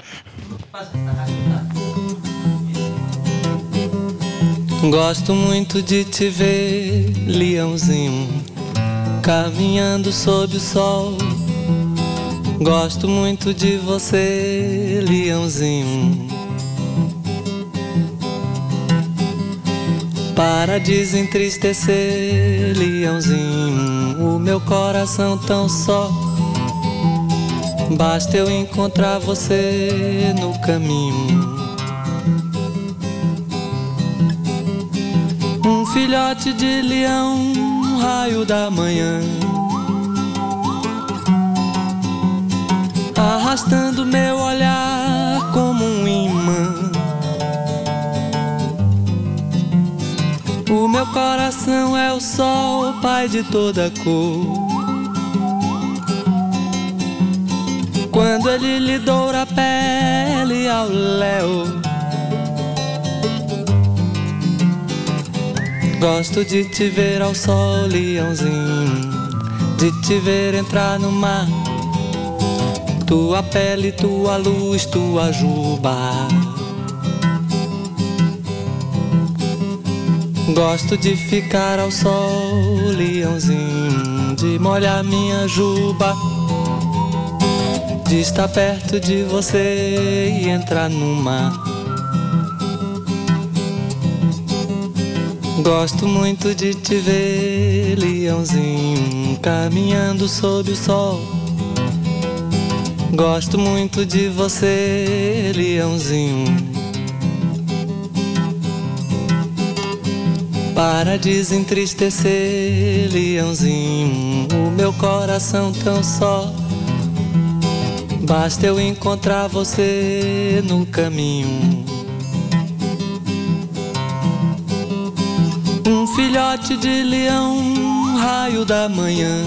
Gosto muito de te ver, leãozinho, caminhando sob o sol. Gosto muito de você, leãozinho. Para desentristecer, leãozinho, o meu coração tão só. Basta eu encontrar você no caminho. Um filhote de leão, um raio da manhã, arrastando meu olhar como um imã. O meu coração é o sol, pai de toda cor. Quando ele lhe doura a pele ao léu, gosto de te ver ao sol, leãozinho, de te ver entrar no mar. Tua pele, tua luz, tua juba. Gosto de ficar ao sol, leãozinho, de molhar minha juba, de estar perto de você e entrar no mar. Gosto muito de te ver, leãozinho, caminhando sob o sol. Gosto muito de você, leãozinho. Para desentristecer, leãozinho, o meu coração tão só. Basta eu encontrar você no caminho. Um filhote de leão, um raio da manhã,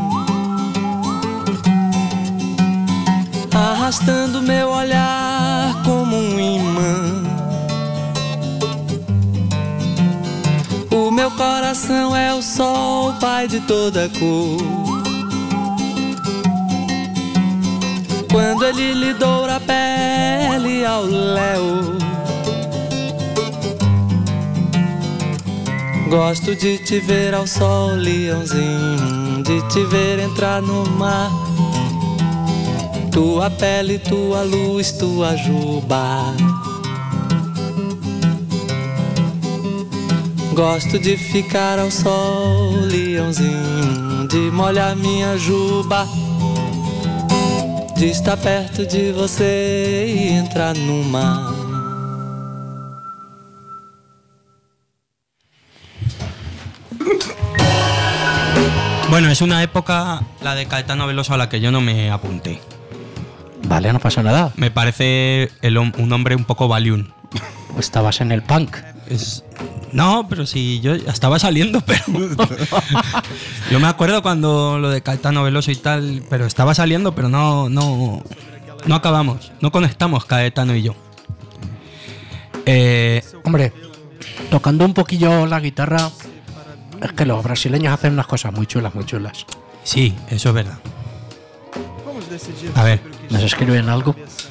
arrastando meu olhar como um imã. O meu coração é o sol, pai de toda cor. Quando ele lhe doura a pele ao léu, gosto de te ver ao sol, leãozinho, de te ver entrar no mar. Tua pele, tua luz, tua juba. Gosto de ficar ao sol, leãozinho, de molhar minha juba, de estar perto de você e entrar no mar. Bueno, es una época, la de Caetano Veloso, a la que yo no me apunté. Vale, no pasa nada. Me parece un hombre un poco valiún. Estabas en el punk. No, pero sí, yo estaba saliendo, pero... Yo me acuerdo cuando lo de Caetano Veloso y tal, pero estaba saliendo, pero no acabamos, no conectamos Caetano y yo. Hombre, tocando un poquillo la guitarra, es que los brasileños hacen unas cosas muy chulas, muy chulas. Sí, eso es verdad. A ver, ¿nos escriben algo?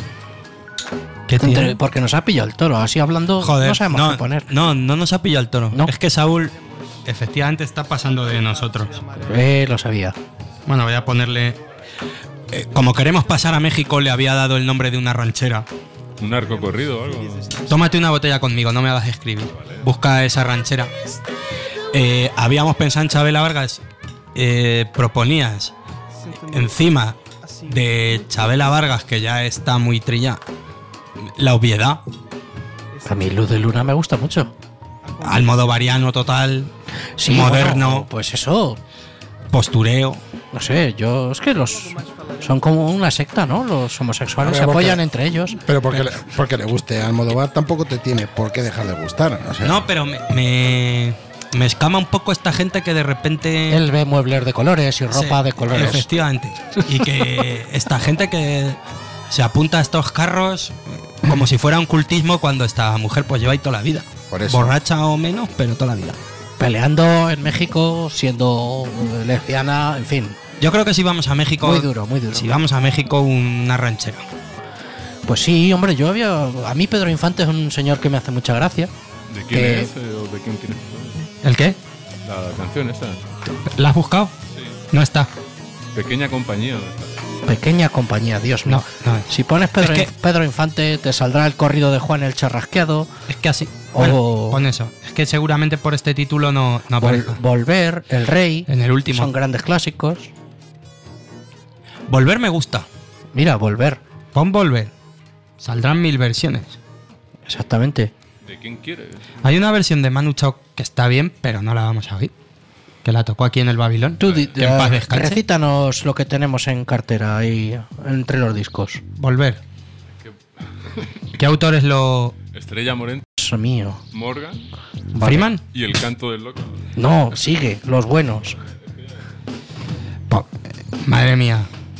Porque nos ha pillado el toro, así hablando. Joder, no sabemos qué poner. No nos ha pillado el toro. ¿No? Es que Saúl efectivamente está pasando de nosotros. Lo sabía. Bueno, voy a ponerle... como queremos pasar a México, le había dado el nombre de una ranchera. ¿Un arco corrido o algo? Tómate una botella conmigo, no me hagas escribir. Busca esa ranchera. Habíamos pensado en Chabela Vargas. Proponías encima de Chabela Vargas, que ya está muy trillada, La Obviedad. A mí Luz de Luna me gusta mucho. Almodovariano total, sí, moderno. Bueno, pues eso. Postureo. No sé, es que son como una secta, ¿no? Los homosexuales se apoyan entre ellos. Pero porque le guste a Almodóvar tampoco te tiene por qué dejar de gustar. O sea. No, pero me escama un poco esta gente que de repente... Él ve muebles de colores y ropa de colores. Efectivamente. Y que esta gente que se apunta a estos carros como si fuera un cultismo cuando esta mujer pues lleva ahí toda la vida. Por eso. Borracha o menos, pero toda la vida. Peleando en México, siendo lesbiana, en fin. Yo creo que si vamos a México... Muy duro. Si vamos a México, una ranchera. Pues sí, hombre, a mí Pedro Infante es un señor que me hace mucha gracia. ¿De quién es o de quién tienes? ¿El qué? La canción esa. ¿La has buscado? Sí. No está. Pequeña compañía. Pequeña compañía, Dios mío. No. Si pones Pedro Infante, te saldrá el corrido de Juan el Charrasqueado. Es que así. Bueno, pon eso. Es que seguramente por este título no aparece. Volver, El Rey. En el último. Son grandes clásicos. Volver me gusta. Mira, Volver. Pon Volver. Saldrán 1000 versiones. Exactamente. ¿De quién quieres? Hay una versión de Manu Chao que está bien, pero no la vamos a oír. Que la tocó aquí en el Babilón. Tú que en paz descanse. Recítanos lo que tenemos en cartera ahí entre los discos. Volver. ¿Qué autores lo...? Estrella Morente. Eso mío. Morgan. Vale. Freeman. Y El canto del loco. No, sigue. Los buenos. Madre mía.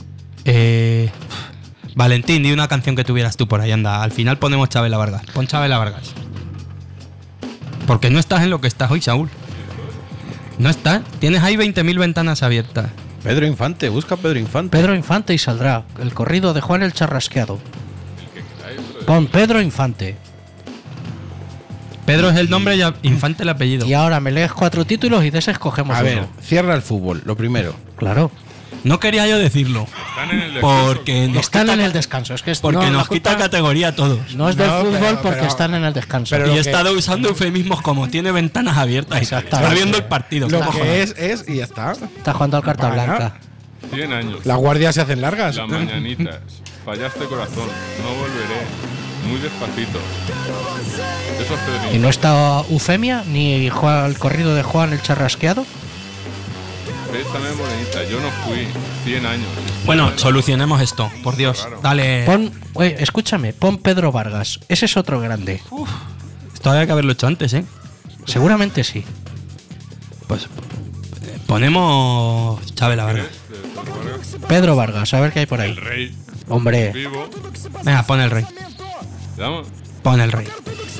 Valentín, di una canción que tuvieras tú por ahí, anda. Al final ponemos Chabela Vargas. Pon Chabela Vargas. Porque no estás en lo que estás hoy, Saúl. No estás. Tienes ahí 20.000 ventanas abiertas. Pedro Infante, busca Pedro Infante. Pedro Infante y saldrá. El corrido de Juan el Charrasqueado. Pon Pedro Infante. Pedro es el nombre y Infante el apellido. Y ahora me lees 4 títulos y de ese escogemos uno. A ver, cierra el fútbol, lo primero. Claro. No quería yo decirlo. Están en el descanso. Porque están en el descanso. Es que porque nos quita categoría a todos. No es del fútbol porque están en el descanso. Y he estado usando eufemismos como tiene ventanas abiertas. Exactamente. Está viendo el partido. Lo que es y ya está. Está jugando al carta blanca. 100 años. Las guardias se hacen largas. Las mañanitas. Fallaste corazón. No volveré. Muy despacito. Eso es Pedro. ¿Y no está Eufemia ni el corrido de Juan el Charrasqueado? También morenita. Yo no fui 100 años. Bueno, solucionemos esto, por Dios. Claro. Dale. Escúchame, pon Pedro Vargas. Ese es otro grande. Esto había que haberlo hecho antes, ¿eh? Seguramente sí. Pues ponemos Chabela Vargas. Pedro Vargas, a ver qué hay por ahí. El Rey. Hombre. Vivo. Venga, pon El Rey. ¿Damos? Pon El Rey.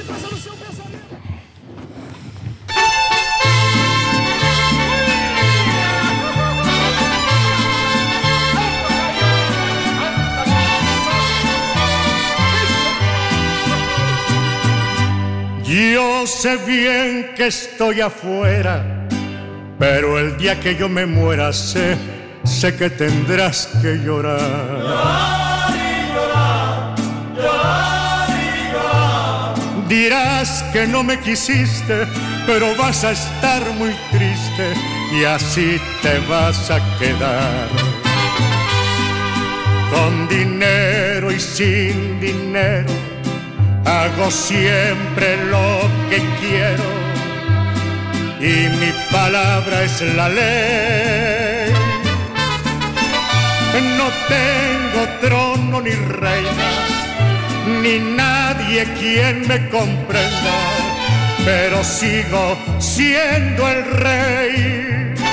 Yo sé bien que estoy afuera, pero el día que yo me muera sé que tendrás que llorar. Llorar y llorar, llorar y llorar. Dirás que no me quisiste, pero vas a estar muy triste y así te vas a quedar. Con dinero y sin dinero hago siempre lo que quiero y mi palabra es la ley. No tengo trono ni reina, ni nadie quien me comprenda, pero sigo siendo el rey.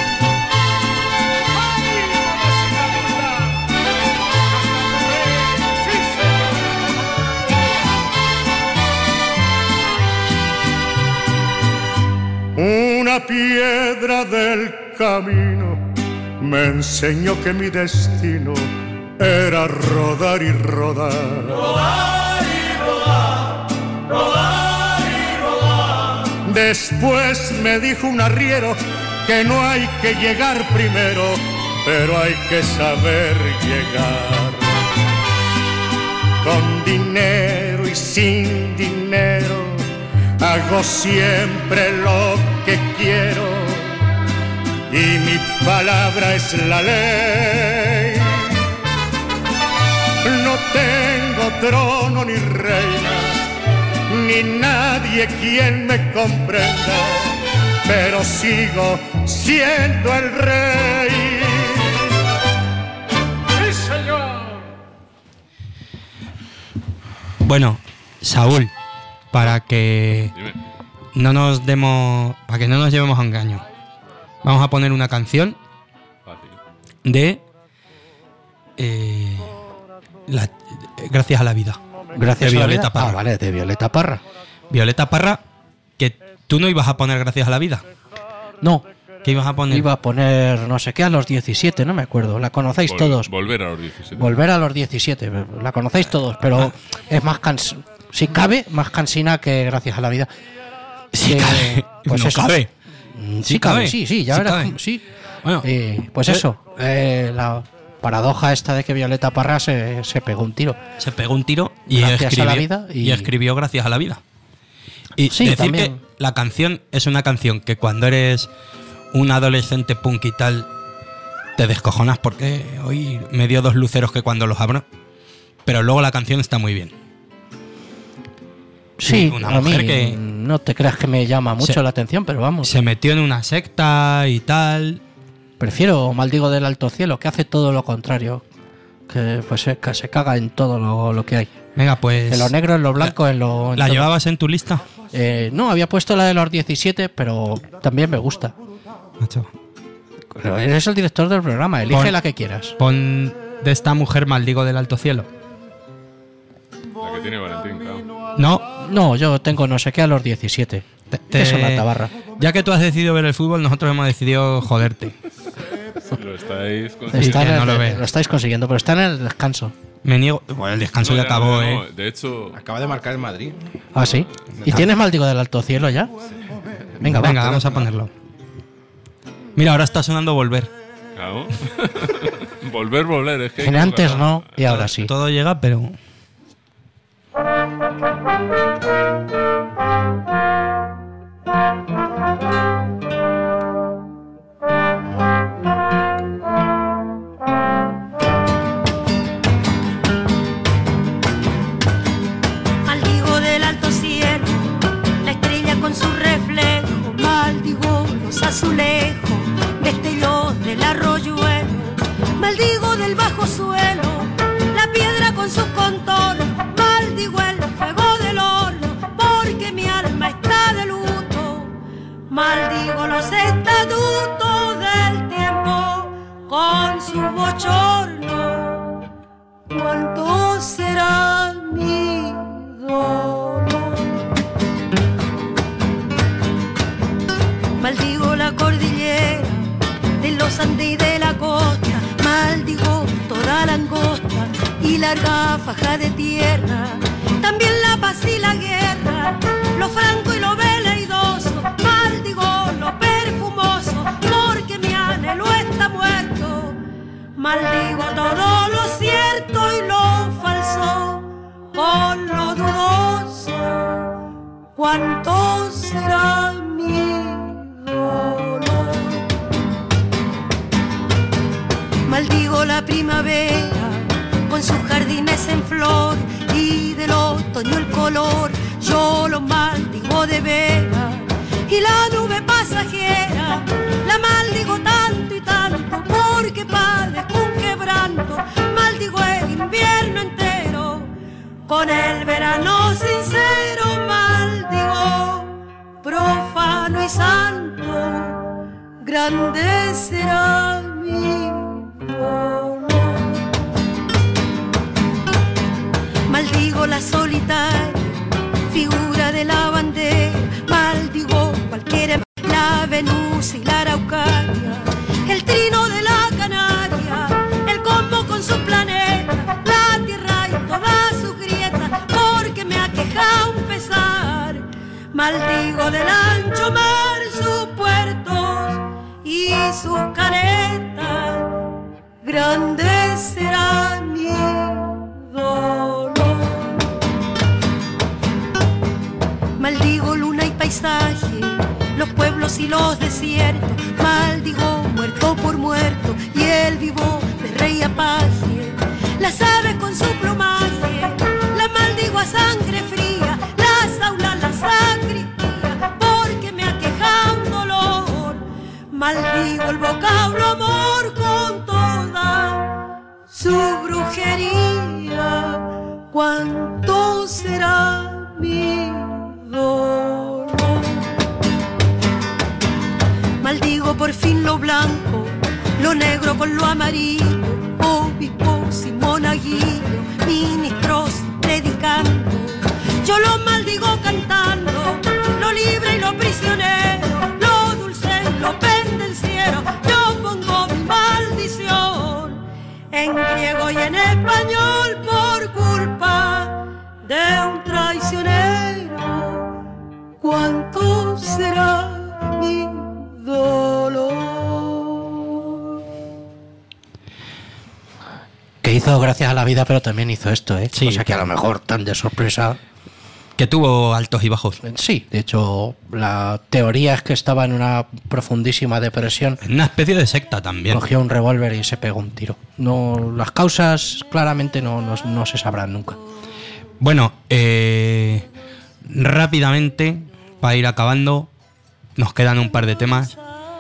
Una piedra del camino me enseñó que mi destino era rodar y rodar. Rodar y rodar, rodar y rodar. Después me dijo un arriero que no hay que llegar primero, pero hay que saber llegar. Con dinero y sin dinero hago siempre lo que quiero y mi palabra es la ley. No tengo trono ni reina, ni nadie quien me comprenda, pero sigo siendo el rey. Bueno, Saúl, para que Dime. no nos llevemos a engaño, vamos a poner una canción Fácil. de Gracias a la vida. Gracias de a la Violeta vida. Parra. Ah, vale, de Violeta Parra. Violeta Parra, que tú no ibas a poner Gracias a la vida. No, ¿Qué ibas a poner? iba a poner no sé qué a los 17, no me acuerdo. La conocéis todos. Volver a los 17. Volver a los 17, la conocéis todos, pero es más si cabe, más cansina que Gracias a la vida. Sí, Que, cabe. pues No eso. cabe. Sí cabe, sí, ya Sí verás. cabe. Sí. Bueno, Pues eso, la paradoja esta de que Violeta Parra se pegó un tiro. se pegó un tiro y Gracias escribió, a la vida y escribió Gracias a la vida. Y Sí, decir también. que la canción es una canción que cuando eres un adolescente punk y tal, te descojonas porque hoy me dio 2 luceros que cuando los abro. Pero luego la canción está muy bien. Sí, una a mí mujer que no te creas que me llama mucho la atención, pero vamos. se metió en una secta y tal. Prefiero Maldigo del Alto Cielo, que hace todo lo contrario. Que pues que se caga en todo lo que hay. Venga, pues. En lo negro, en lo blanco, en lo... en ¿La todo. llevabas en tu lista? No, había puesto la de los 17, pero también me gusta. Macho. Pero eres el director del programa, elige Pon- la que quieras. Pon de esta mujer Maldigo del Alto Cielo. La que tiene Valentín, claro. No, yo tengo no sé qué a los 17. Eso es la tabarra. Ya que tú has decidido ver el fútbol, nosotros hemos decidido joderte. Lo estáis Está que en no el- lo ve. lo estáis consiguiendo, pero está en el descanso. Me niego. Bueno, el descanso ya acabó, no, De hecho, Acaba de marcar el Madrid. Ah, sí. ¿Y tienes Maldigo del Alto Cielo ya? Venga, Venga, va. vamos a ponerlo. Mira, ahora está sonando Volver. claro. volver. Es que. En antes no, y ahora sí. Todo llega, pero. Maldigo del alto cielo, la estrella con su reflejo. Maldigo los azulejos, destellos del arroyuelo. Maldigo del bajo suelo, la piedra con sus contornos. Maldigo el fuego del horno, porque mi alma está de luto. Maldigo los estatutos del tiempo con su bochorno. ¿Cuánto será mi dolor? Maldigo la cordillera de los Andes y de la costa. Maldigo toda la angosta y larga faja de tierra. También la paz y la guerra, lo franco y lo veleidoso. Maldigo lo perfumoso, porque mi anhelo está muerto. Maldigo todo lo cierto y lo falso, con lo dudoso. ¿Cuánto será mi dolor? Maldigo la primavera con sus jardines en flor y del otoño el color. Yo lo maldigo de veras y la nube pasajera la maldigo tanto y tanto, porque padezco un quebranto. Maldigo el invierno entero con el verano sincero. Maldigo profano y santo, grande será mi dolor. Maldigo la solitaria figura de la bandera. Maldigo cualquiera, la Venus y la Araucaria, el trino de la Canaria, el combo con su planeta, la tierra y todas sus grietas, porque me aqueja un pesar. Maldigo del ancho mar sus puertos y sus caretas, grande será mi dolor. Maldigo luna y paisaje, los pueblos y los desiertos. Maldigo muerto por muerto y el vivo de rey apaje. Las aves con su plumaje, la maldigo a sangre fría. Las aulas, la sacristía, porque me aqueja un dolor. Maldigo el vocablo amor con toda su brujería. cuánto será mi dolor. Maldigo por fin lo blanco, lo negro con lo amarillo, obispos y monaguillos, ministros predicando. Yo lo maldigo cantando, lo libre y lo prisionero, lo dulce y lo pendenciero. Yo pongo mi maldición en griego y en español por culpa de un traicionero. ¿Cuánto será mi dolor? Que hizo gracias a la vida, pero también hizo esto, ¿eh? Sí, o sea que a lo mejor tan de sorpresa. Que tuvo altos y bajos. Sí, de hecho, la teoría es que estaba en una profundísima depresión. En una especie de secta también. Cogió un revólver y se pegó un tiro. No, las causas claramente no se sabrán nunca. Bueno, rápidamente, para ir acabando, nos quedan un par de temas.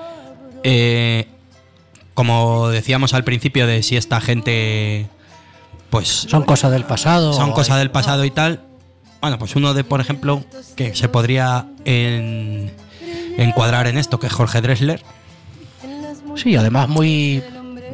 Como decíamos al principio de si esta gente, pues... Son cosas del pasado. Son cosas del pasado y tal. Bueno, pues uno de, por ejemplo, que se podría encuadrar en esto, que es Jorge Drexler. Sí, además muy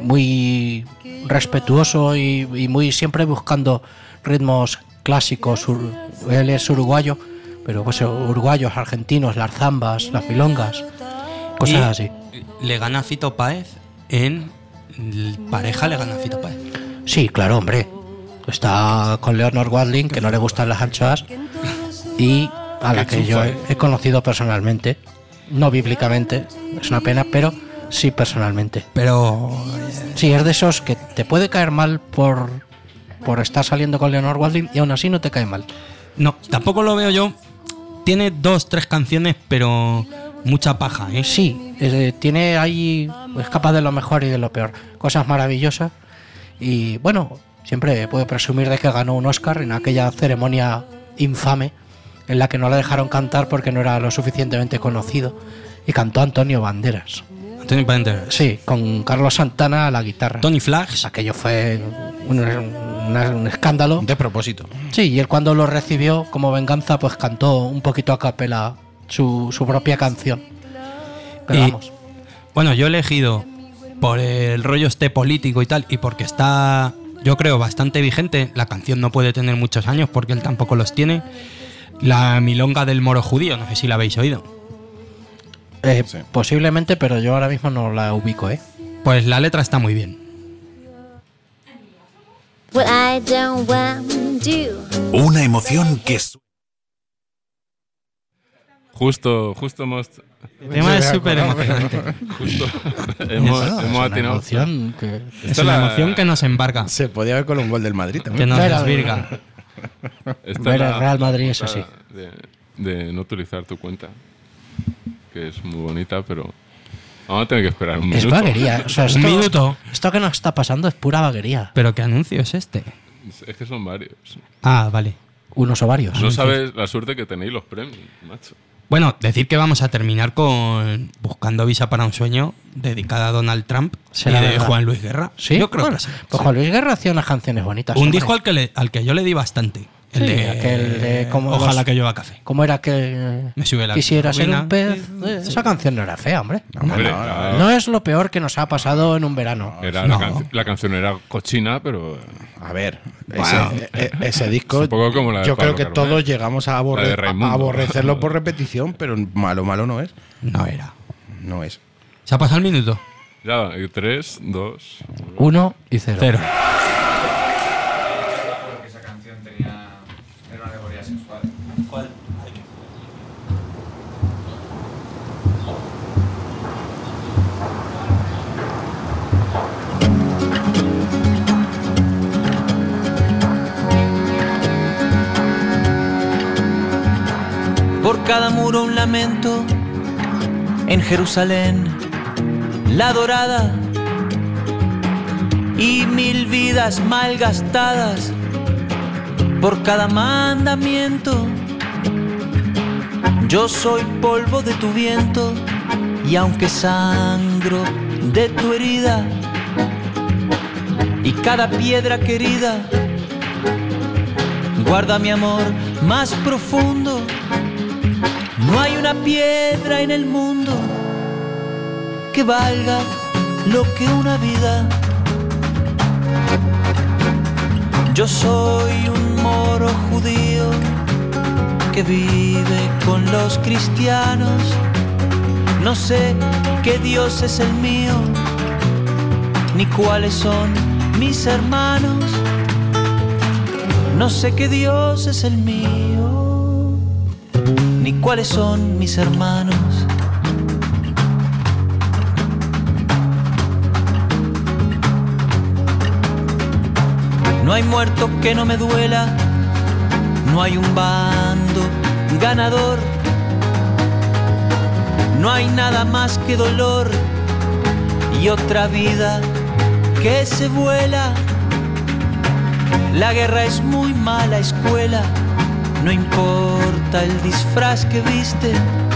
respetuoso y muy siempre buscando ritmos clásicos. Él es uruguayo, pero pues uruguayos, argentinos, las zambas, las milongas, cosas así. Le gana a Fito Páez en pareja, le gana a Fito Páez. Sí, claro, hombre. Está con Leonor Watling, que no le gustan las anchoas, y a la que yo he conocido personalmente, no bíblicamente, es una pena, pero sí personalmente. Pero sí, es de esos que te puede caer mal por estar saliendo con Leonor Watling y aún así no te cae mal. No, tampoco lo veo yo. Tiene 2-3 canciones, pero mucha paja, ¿eh? Sí, tiene ahí, es capaz de lo mejor y de lo peor. Cosas maravillosas y bueno, siempre puede presumir de que ganó un Oscar en aquella ceremonia infame en la que no la dejaron cantar porque no era lo suficientemente conocido y cantó Antonio Banderas. Antonio Banderas. Sí, con Carlos Santana a la guitarra. Tony Flags. Aquello fue un escándalo. De propósito. Sí, y él cuando lo recibió como venganza pues cantó un poquito a capela su propia canción. Pero vamos. Bueno, yo he elegido por el rollo este político y tal, y porque está, yo creo, bastante vigente. La canción no puede tener muchos años porque él tampoco los tiene. La milonga del moro judío, no sé si la habéis oído. Sí. Posiblemente, pero yo ahora mismo no la ubico, ¿eh? Pues la letra está muy bien. Una emoción que... Justo hemos... El tema es súper emocionante. Justo hemos atinado. Es una emoción que nos embarga. Se podía ver con un gol del Madrid también. Que nos desvirga. Ver el Real Madrid es así. De no utilizar tu cuenta, que es muy bonita, pero vamos a tener que esperar un minuto. Es vaguería. O sea, un minuto. Esto que nos está pasando es pura vaguería. ¿Pero qué anuncio es este? Es que son varios. Ah, vale. Unos o varios. No sabes la suerte que tenéis los premios, macho. Bueno, decir que vamos a terminar con Buscando visa para un sueño, dedicada a Donald Trump y de verdad. Juan Luis Guerra. Sí, yo creo que sí. Pues Juan Luis Guerra hacía unas canciones bonitas. Un disco al que yo le di bastante. El de Ojalá que llueva café. ¿Cómo era que me sube la quisiera ser un pez? Esa canción no era fea, hombre. No es lo peor que nos ha pasado en un verano. La canción era cochina, pero... A ver, ese disco, yo creo que todos llegamos a aborrecerlo por repetición, pero malo no es. No era. No es. ¿Se ha pasado el minuto? Ya, 3, 2... 1 y 0. Esa canción era una alegoría sexual. ¿Cuál? Por cada muro un lamento, en Jerusalén, la dorada, y 1000 vidas malgastadas, por cada mandamiento. Yo soy polvo de tu viento, y aunque sangro de tu herida, y cada piedra querida guarda mi amor más profundo. No hay una piedra en el mundo que valga lo que una vida. Yo soy un moro judío que vive con los cristianos. No sé qué Dios es el mío, ni cuáles son mis hermanos. No sé qué Dios es el mío, ni cuáles son mis hermanos. No hay muerto que no me duela, no hay un bando ganador, no hay nada más que dolor y otra vida que se vuela. La guerra es muy mala escuela, no importa el disfraz que viste.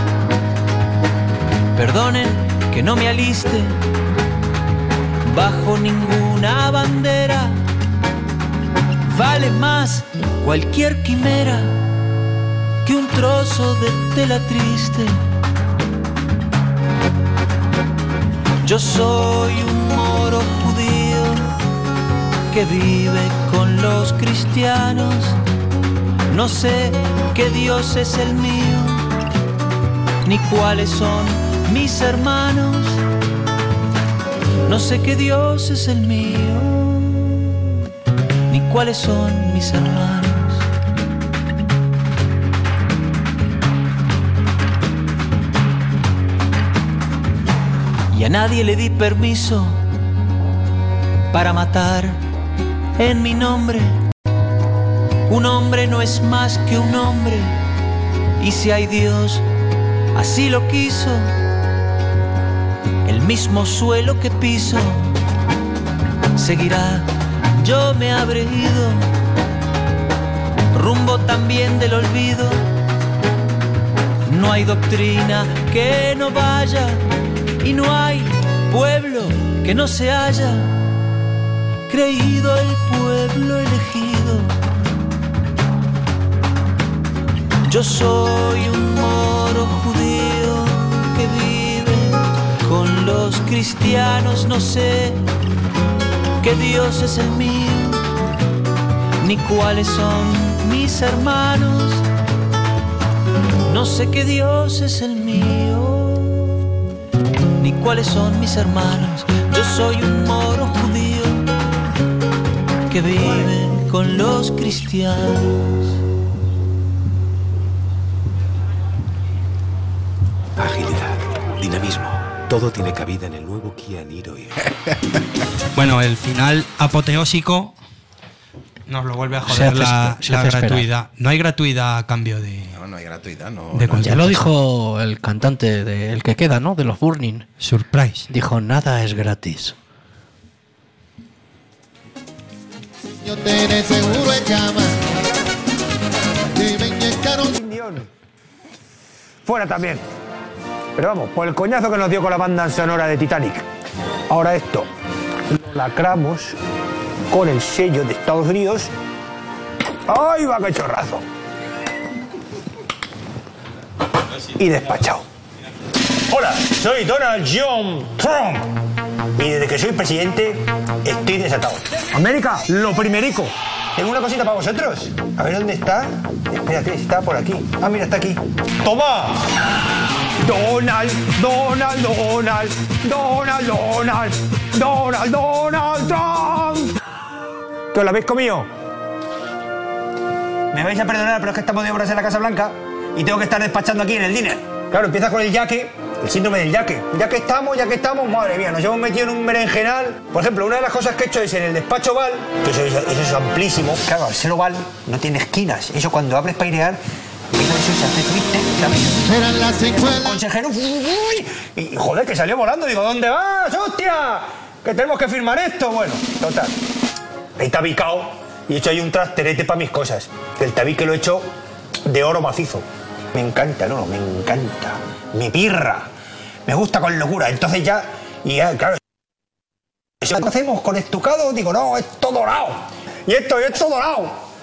Perdonen que no me aliste bajo ninguna bandera. Vale más cualquier quimera que un trozo de tela triste. Yo soy un moro judío que vive con los cristianos. No sé qué Dios es el mío, ni cuáles son mis hermanos. No sé qué Dios es el mío, ni cuáles son mis hermanos. Y a nadie le di permiso para matar en mi nombre. Un hombre no es más que un hombre, y si hay Dios, así lo quiso. El mismo suelo que piso seguirá. Yo me habré ido rumbo también del olvido. No hay doctrina que no vaya, y no hay pueblo que no se haya creído el pueblo elegido. Yo soy un moro judío que vive con los cristianos. No sé qué Dios es el mío, ni cuáles son mis hermanos. No sé qué Dios es el mío, ni cuáles son mis hermanos. Yo soy un moro judío que vive con los cristianos. Agilidad, dinamismo, todo tiene cabida en el nuevo Kia Niro. Bueno, el final apoteósico nos lo vuelve a joder la gratuidad. No hay gratuidad a cambio de... No hay gratuidad, no. Ya lo dijo el cantante del que queda, ¿no? De los Burning. Surprise. Dijo, nada es gratis. Yo te seguro en cama. Fuera también. Pero vamos, por el coñazo que nos dio con la banda sonora de Titanic. Ahora esto lo lacramos con el sello de Estados Unidos. ¡Ay, va, qué chorrazo! Y despachado. Hola, soy Donald John Trump. Y desde que soy presidente, estoy desatado. América, lo primerico. Tengo una cosita para vosotros. A ver dónde está. Espérate, está por aquí. Ah, mira, está aquí. ¡Toma! Donald Trump. ¿Que os lo habéis comido? Me vais a perdonar, pero es que estamos de obras en la Casa Blanca y tengo que estar despachando aquí en el dinner. Claro, empieza con el yaque, el síndrome del yaque. Ya que estamos, madre mía, nos hemos metido en un berenjenal. Por ejemplo, una de las cosas que he hecho es en el despacho Val, que eso es amplísimo. Claro, al ser oval no tiene esquinas. Eso cuando abres para airear, eso se hace triste, ¿sabes? Eran las secuelas. Consejero, y joder, que salió volando. Digo, ¿dónde vas, hostia? Que tenemos que firmar esto. Bueno, total. Ahí tabicado y he hecho ahí un trasterete para mis cosas. El tabique lo he hecho de oro macizo. Me encanta, no, me encanta. Mi pirra. Me gusta con locura. Entonces ya, claro, si lo hacemos con estucado, digo, no, esto dorado. Y esto dorado.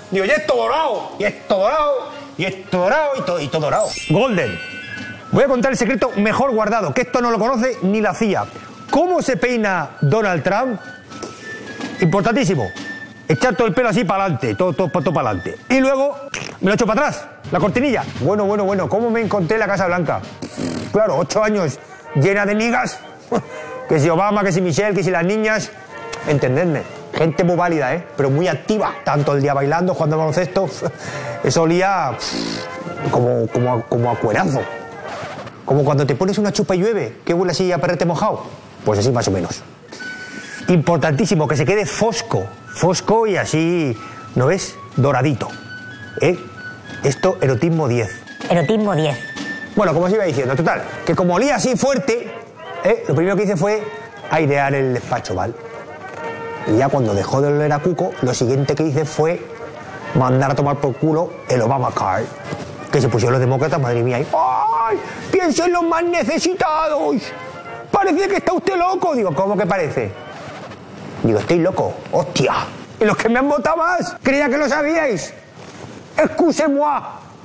Digo, y esto dorado, y esto dorado, y esto dorado, y todo dorado. Golden. Voy a contar el secreto mejor guardado, que esto no lo conoce ni la CIA. ¿Cómo se peina Donald Trump? Importantísimo. Echar todo el pelo así para adelante, todo para adelante. Y luego me lo echo para atrás, la cortinilla. Bueno, ¿cómo me encontré la Casa Blanca? Claro, 8 años llena de nigas. Que si Obama, que si Michelle, que si las niñas. Entendedme, gente muy válida, pero muy activa. Tanto el día bailando, jugando al baloncesto. Eso olía como a cuerazo. Como cuando te pones una chupa y llueve, que huele así a perrete mojado. Pues así más o menos. Importantísimo, que se quede fosco y así, ¿no ves? Doradito. Esto, erotismo 10. Erotismo 10. Bueno, como os iba diciendo, total, que como olía así fuerte, lo primero que hice fue airear el despacho, ¿vale? Y ya cuando dejó de oler a cuco, lo siguiente que hice fue mandar a tomar por culo el Obamacare. Que se pusieron los demócratas, madre mía, y ¡ay! ¡Piensa en los más necesitados! Parece que está usted loco. Digo, ¿cómo que parece? Digo, estoy loco. ¡Hostia! ¿Y los que me han votado más? Creía que lo sabíais. ¡Excusez-moi!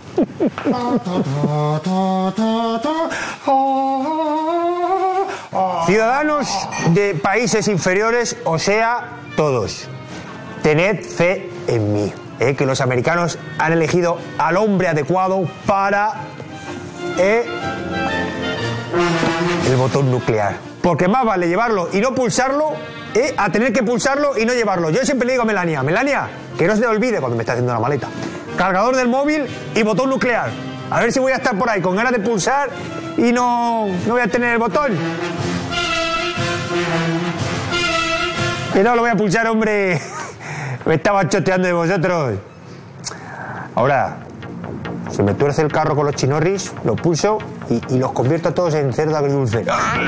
Ciudadanos de países inferiores, o sea, todos, tened fe en mí, que los americanos han elegido al hombre adecuado para el botón nuclear. Porque más vale llevarlo y no pulsarlo, a tener que pulsarlo y no llevarlo. Yo siempre le digo a Melania, que no se te olvide cuando me está haciendo la maleta. Cargador del móvil y botón nuclear. A ver si voy a estar por ahí con ganas de pulsar y no voy a tener el botón. Que no lo voy a pulsar, hombre. Me estaba choteando de vosotros. Ahora, si me tuerce el carro con los chinorris, lo pulso y los convierto a todos en cerdo agridulce.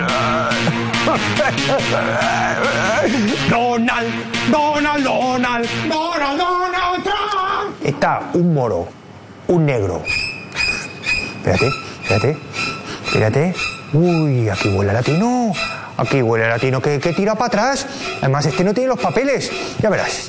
Donald Trump. Está un moro, un negro. Espérate. Uy, aquí huele a latino. Que tira para atrás. Además, este no tiene los papeles. Ya verás.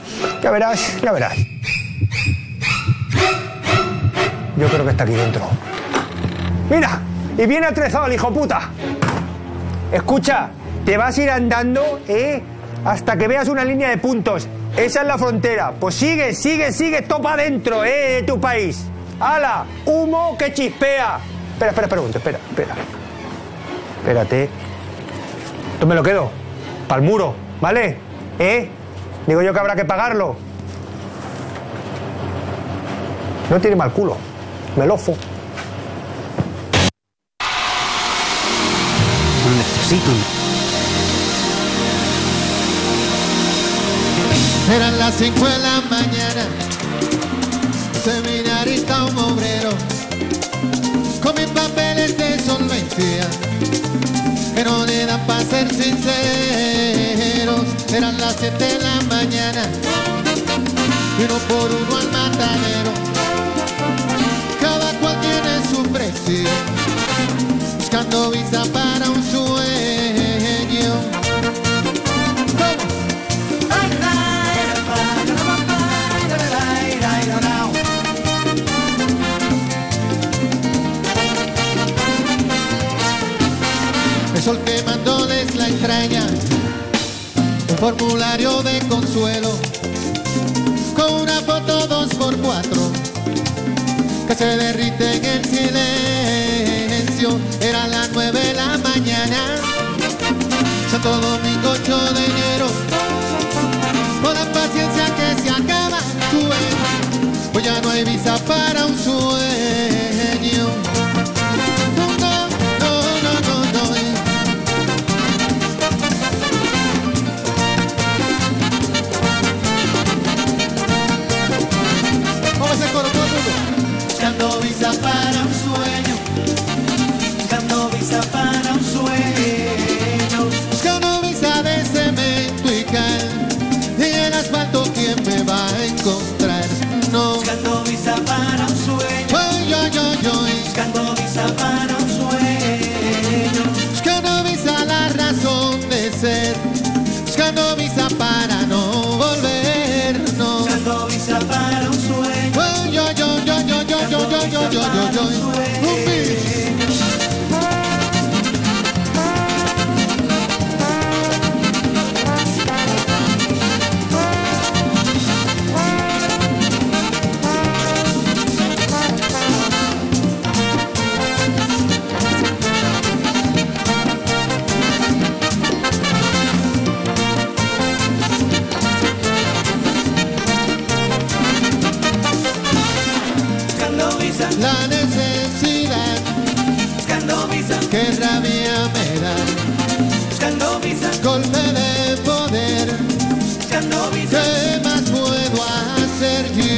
Yo creo que está aquí dentro. Mira, y viene atrezado el hijo puta. Escucha, te vas a ir andando, hasta que veas una línea de puntos. Esa es la frontera. Pues sigue, topa adentro, de tu país. ¡Hala! Humo que chispea. Espera. Espérate. Esto me lo quedo. Pa'l muro, ¿vale? Digo yo que habrá que pagarlo. No tiene mal culo. Melofo. Necesito. Eran las 5 de la mañana, seminarista un obrero, con mis papeles de solvencia, que no le dan para ser sinceros. Eran las 7 de la mañana, y uno por uno al matadero, cada cual tiene su precio, buscando visa para un sueño. El sol quemando desde la entraña, un formulario de consuelo, con una foto 2x4, que se derrite en el silencio. Era las 9 de la mañana, Santo Domingo 8 de enero, con la paciencia que se acaba tu sueño, pues ya no hay visa para un sueño. Buscando visa para un sueño, buscando visa para un sueño, buscando visa de Sergio.